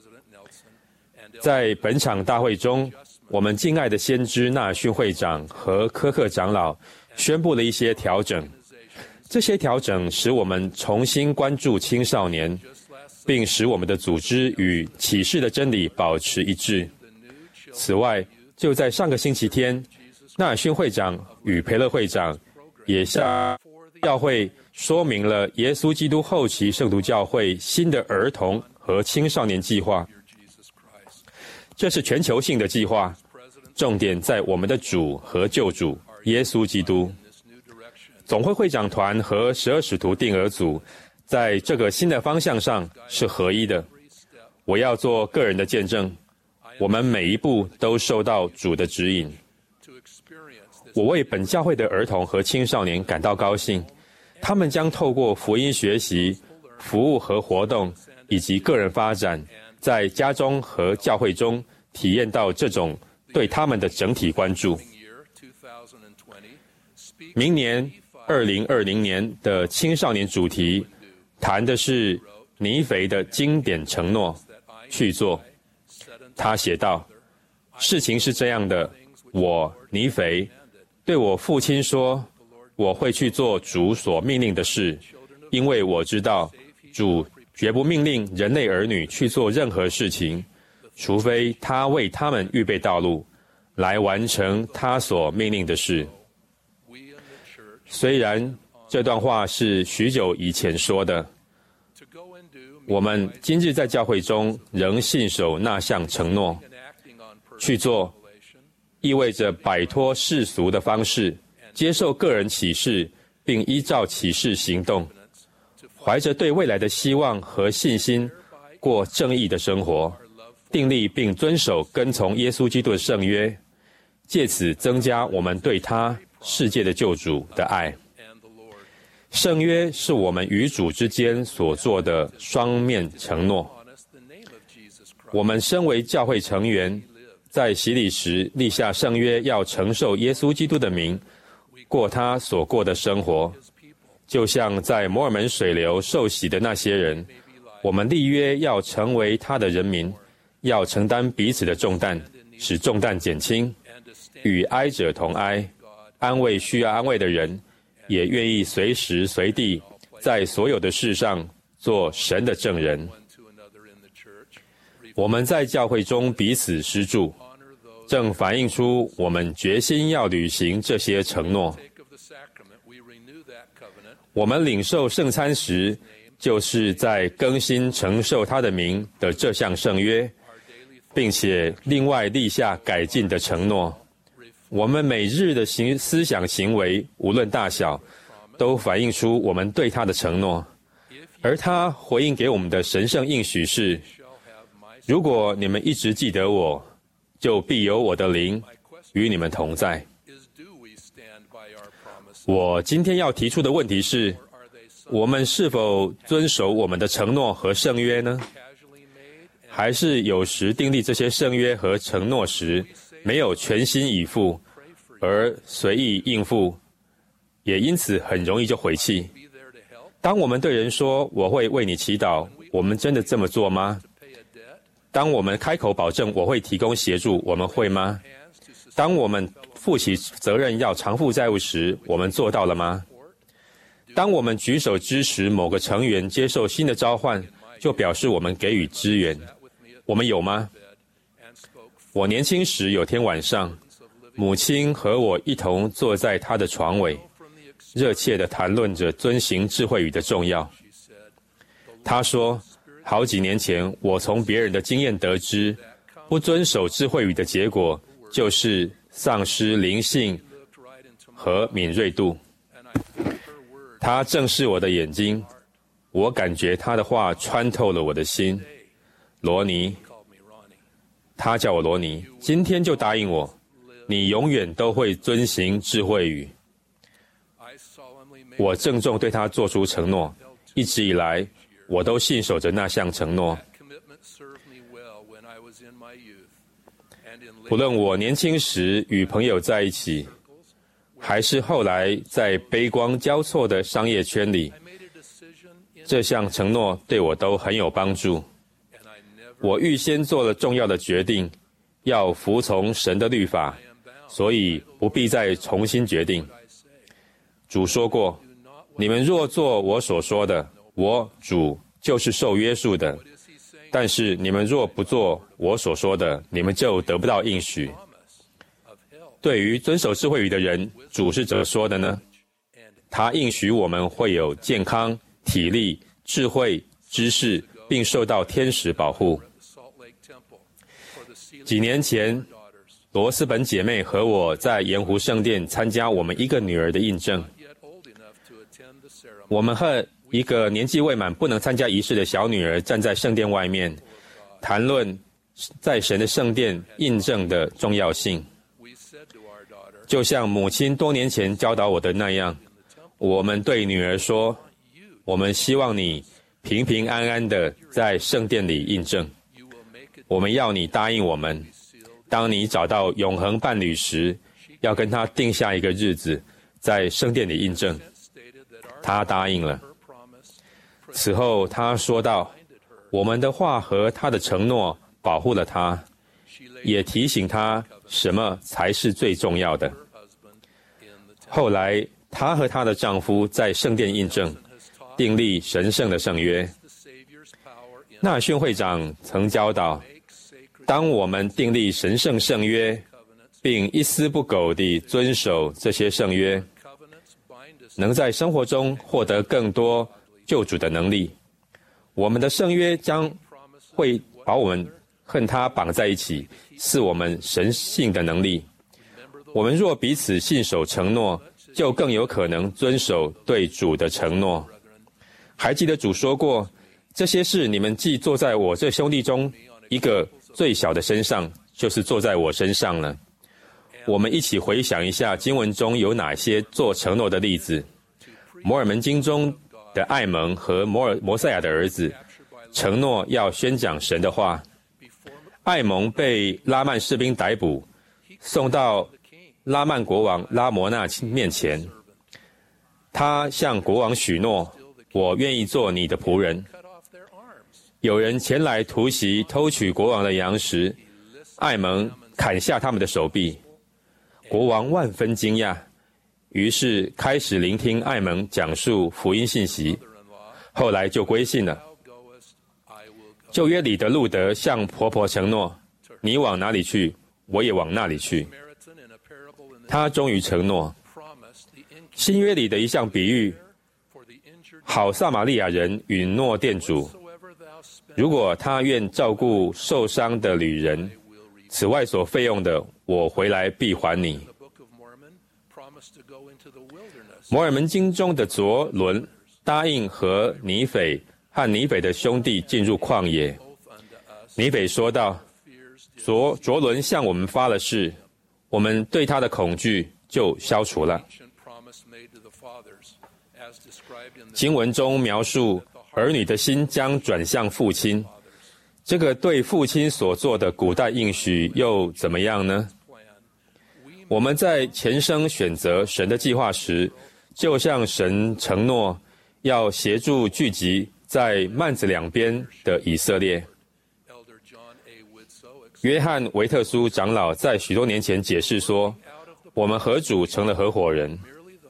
A: 在本场大会中，我们敬爱的先知纳尔逊会长和科克长老宣布了一些调整。这些调整使我们重新关注青少年，并使我们的组织与启示的真理保持一致。此外，就在上个星期天，纳尔逊会长与培勒会长也向教会说明了耶稣基督后期圣徒教会新的儿童和青少年计划。这是全球性的计划，重点在我们的主和救主耶稣基督。总会会长团和十二使徒定额组在这个新的方向上是合一的。我要做个人的见证，我们每一步都受到主的指引。我为本教会的儿童和青少年感到高兴，他们将透过福音学习、服务和活动以及个人发展，在家中和教会中体验到这种对他们的整体关注。明年二零二零年的青少年主题谈的是尼腓的经典承诺，去做。他写道：事情是这样的，我尼腓对我父亲说，我会去做主所命令的事，因为我知道主绝不命令人类儿女去做任何事情，除非他为他们预备道路，来完成他所命令的事。虽然这段话是许久以前说的，我们今日在教会中仍信守那项承诺。去做意味着摆脱世俗的方式，接受个人启示，并依照启示行动，怀着对未来的希望和信心，过正义的生活，订立并遵守跟从耶稣基督的圣约，借此增加我们对他世界的救主的爱。圣约是我们与主之间所做的双面承诺。我们身为教会成员，在洗礼时立下圣约，要承受耶稣基督的名，过他所过的生活。就像在摩尔门水流受洗的那些人，我们立约要成为他的人民，要承担彼此的重担，使重担减轻，与哀者同哀，安慰需要安慰的人，也愿意随时随地在所有的事上做神的证人。我们在教会中彼此施助，正反映出我们决心要履行这些承诺。我们领受圣餐时，就是在更新承受他的名的这项圣约，并且另外立下改进的承诺。我们每日的行思想行为，无论大小，都反映出我们对他的承诺。而他回应给我们的神圣应许是：如果你们一直记得我，就必有我的灵与你们同在。我今天要提出的问题是，我们是否遵守我们的承诺和圣约呢？还是有时订立这些圣约和承诺时， 没有全心以赴，而随意应付，也因此很容易就悔气。当我们对人说我会为你祈祷，我们真的这么做吗？当我们开口保证我会提供协助，我们会吗？当我们负起责任要偿付债务时，我们做到了吗？当我们举手支持某个成员接受新的召唤，就表示我们给予支援，我们有吗？我年轻时有天晚上，母亲和我一同坐在她的床尾，热切地谈论着遵行智慧语的重要。她说，好几年前我从别人的经验得知，不遵守智慧语的结果就是丧失灵性和敏锐度。他正视我的眼睛，我感觉他的话穿透了我的心。罗尼，他叫我罗尼，今天就答应我，你永远都会遵行智慧语。我郑重对他做出承诺，一直以来我都信守着那项承诺。不论我年轻时与朋友在一起，还是后来在悲光交错的商业圈里，这项承诺对我都很有帮助。我预先做了重要的决定，要服从神的律法，所以不必再重新决定。主说过，你们若做我所说的，我主就是受约束的。但是你们若不做我所说的，你们就得不到应许。对于遵守智慧语的人，主是怎么说的呢？他应许我们会有健康、体力、智慧、知识，并受到天使保护。几年前，罗斯本姐妹和我在盐湖圣殿参加我们一个女儿的印证。我们和一个年纪未满不能参加仪式的小女儿站在圣殿外面，谈论在神的圣殿印证的重要性。就像母亲多年前教导我的那样，我们对女儿说，我们希望你平平安安的在圣殿里印证。我们要你答应我们，当你找到永恒伴侣时，要跟他定下一个日子，在圣殿里印证。他答应了。此后他说道，我们的话和他的承诺保护了他，也提醒他什么才是最重要的。后来她和她的丈夫在圣殿印证，订立神圣的圣约。纳逊会长曾教导，当我们订立神圣圣约，并一丝不苟地遵守这些圣约，能在生活中获得更多救主的能力。我们的圣约将会把我们和他绑在一起，是我们神性的能力。我们若彼此信守承诺，就更有可能遵守对主的承诺。还记得主说过，这些事你们既做在我这兄弟中一个最小的身上，就是做在我身上了。我们一起回想一下经文中有哪些做承诺的例子。摩尔门经中的艾蒙和摩尔摩赛亚的儿子承诺要宣讲神的话。艾蒙被拉曼士兵逮捕，送到拉曼国王拉摩纳面前。他向国王许诺，我愿意做你的仆人。有人前来突袭偷取国王的羊时，艾蒙砍下他们的手臂。国王万分惊讶，于是开始聆听艾蒙讲述福音信息，后来就归信了。旧约里的路德向婆婆承诺，你往哪里去，我也往那里去。他终于承诺。新约里的一项比喻，好撒玛利亚人允诺店主，如果他愿照顾受伤的旅人，此外所费用的，我回来必还你。摩尔门经中的卓伦答应和尼斐和尼斐的兄弟进入旷野。尼斐说道，卓卓伦向我们发了誓，我们对他的恐惧就消除了。经文中描述儿女的心将转向父亲，这个对父亲所做的古代应许又怎么样呢？ 我们在前生选择神的计划时，就像神承诺要协助聚集在幔子两边的以色列。约翰·维特苏长老在许多年前解释说，我们和主成了合伙人，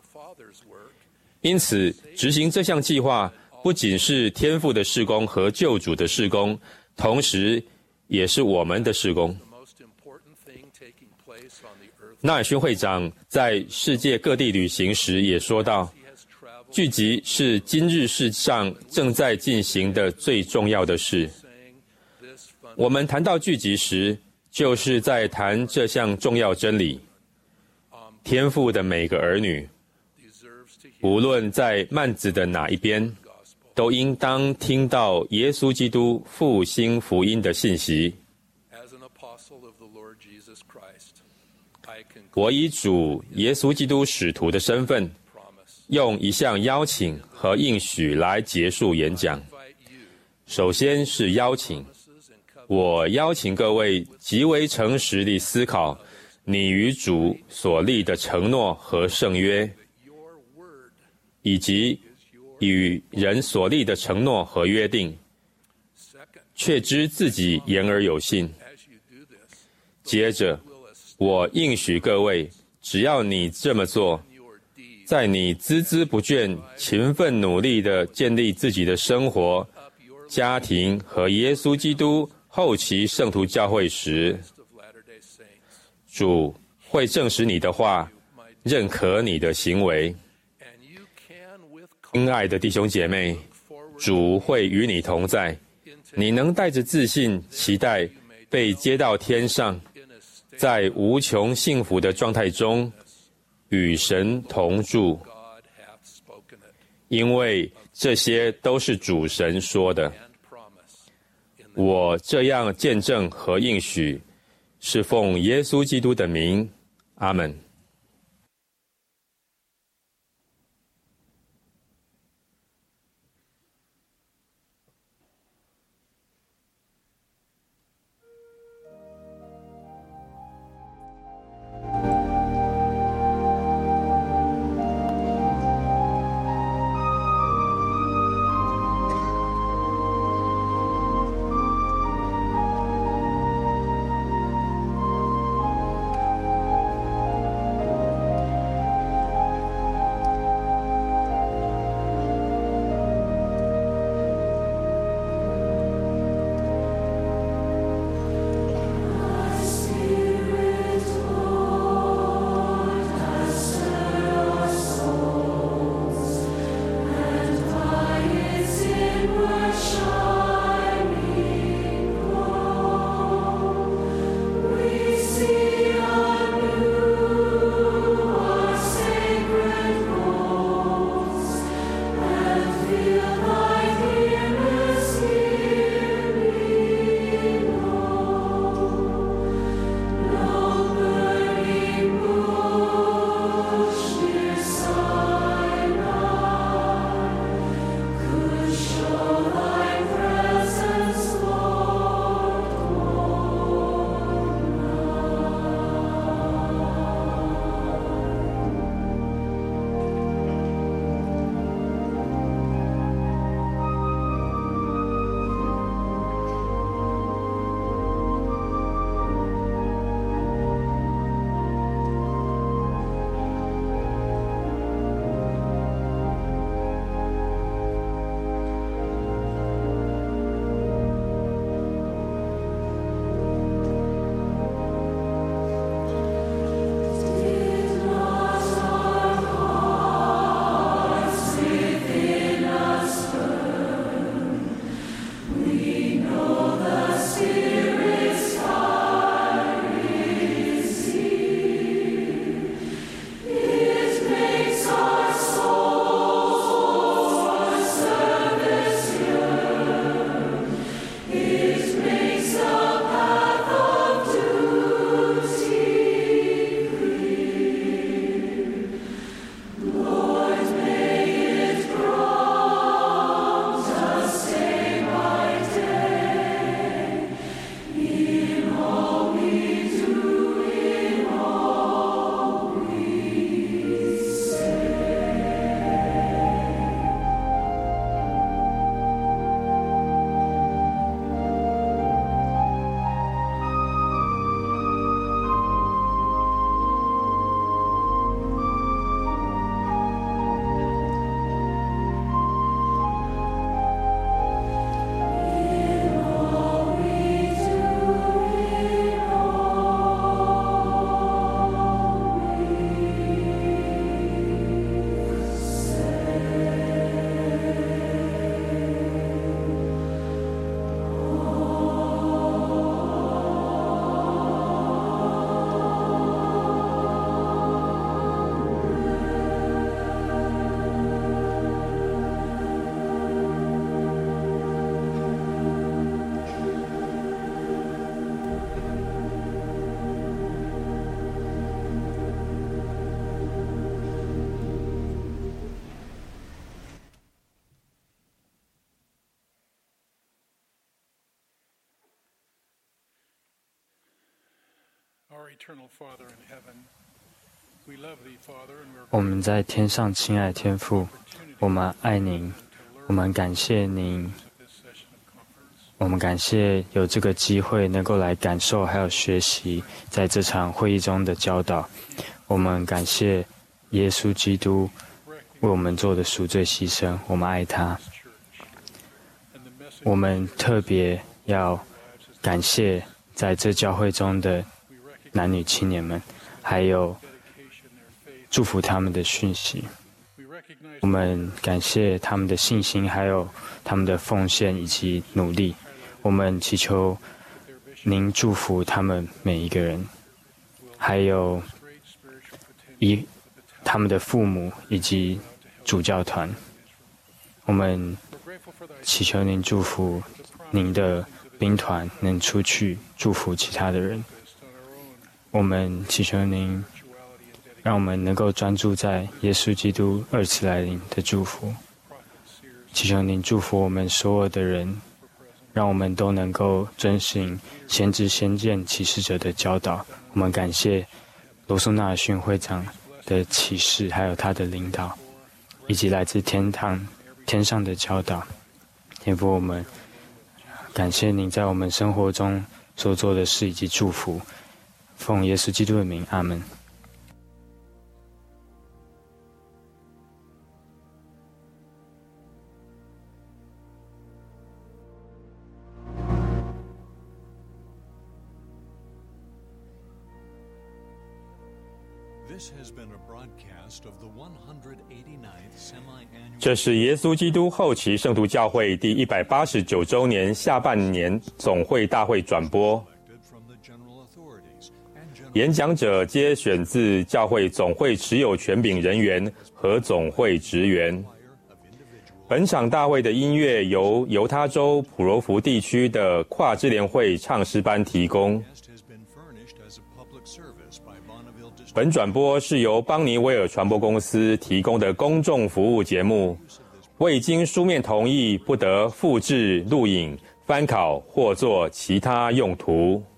A: 因此执行这项计划不仅是天父的事工和救主的事工，同时也是我们的事工。纳尔逊会长在世界各地旅行时也说道，聚集是今日世上正在进行的最重要的事。我们谈到聚集时，就是在谈这项重要真理。天父的每个儿女，无论在幔子的哪一边，都应当听到耶稣基督复兴福音的信息。我以主耶稣基督使徒的身份，用一项邀请和应许来结束演讲。首先是邀请，我邀请各位极为诚实地思考你与主所立的承诺和圣约，以及与人所立的承诺和约定，却知自己言而有信。接着，我应许各位，只要你这么做，在你孜孜不倦、勤奋努力地建立自己的生活、家庭和耶稣基督后期圣徒教会时，主会证实你的话，认可你的行为。亲爱的弟兄姐妹，主会与你同在，你能带着自信期待被接到天上，在无穷幸福的状态中与神同住，因为这些都是主神说的。我这样见证和应许，是奉耶稣基督的名，阿们。
B: 我们在天上亲爱的天父，我们爱您，我们感谢您，我们感谢有这个机会能够来感受还有学习在这场会议中的教导。我们感谢耶稣基督为我们做的赎罪牺牲，我们爱他。我们特别要感谢在这教会中的男女青年们，还有祝福他们的讯息。我们感谢他们的信心，还有他们的奉献以及努力。我们祈求您祝福他们每一个人，还有以他们的父母以及主教团。我们祈求您祝福您的兵团能出去祝福其他的人。我们祈求您让我们能够专注在耶稣基督二次来临的祝福。祈求您祝福我们所有的人，让我们都能够遵行先知先见启示者的教导。我们感谢罗素纳尔逊会长的启示，还有他的领导，以及来自天堂天上的教导。天父，我们感谢您在我们生活中所做的事以及祝福。奉耶稣基督的名，阿们。
A: 这是耶稣基督后期圣徒教会第一百八十九周年下半年总会大会转播。演讲者皆选自教会总会持有权柄人员和总会职员。本场大会的音乐由犹他州普罗福地区的跨支联会唱诗班提供。本转播是由邦尼威尔传播公司提供的公众服务节目，未经书面同意不得复制、录影、翻拷或作其他用途。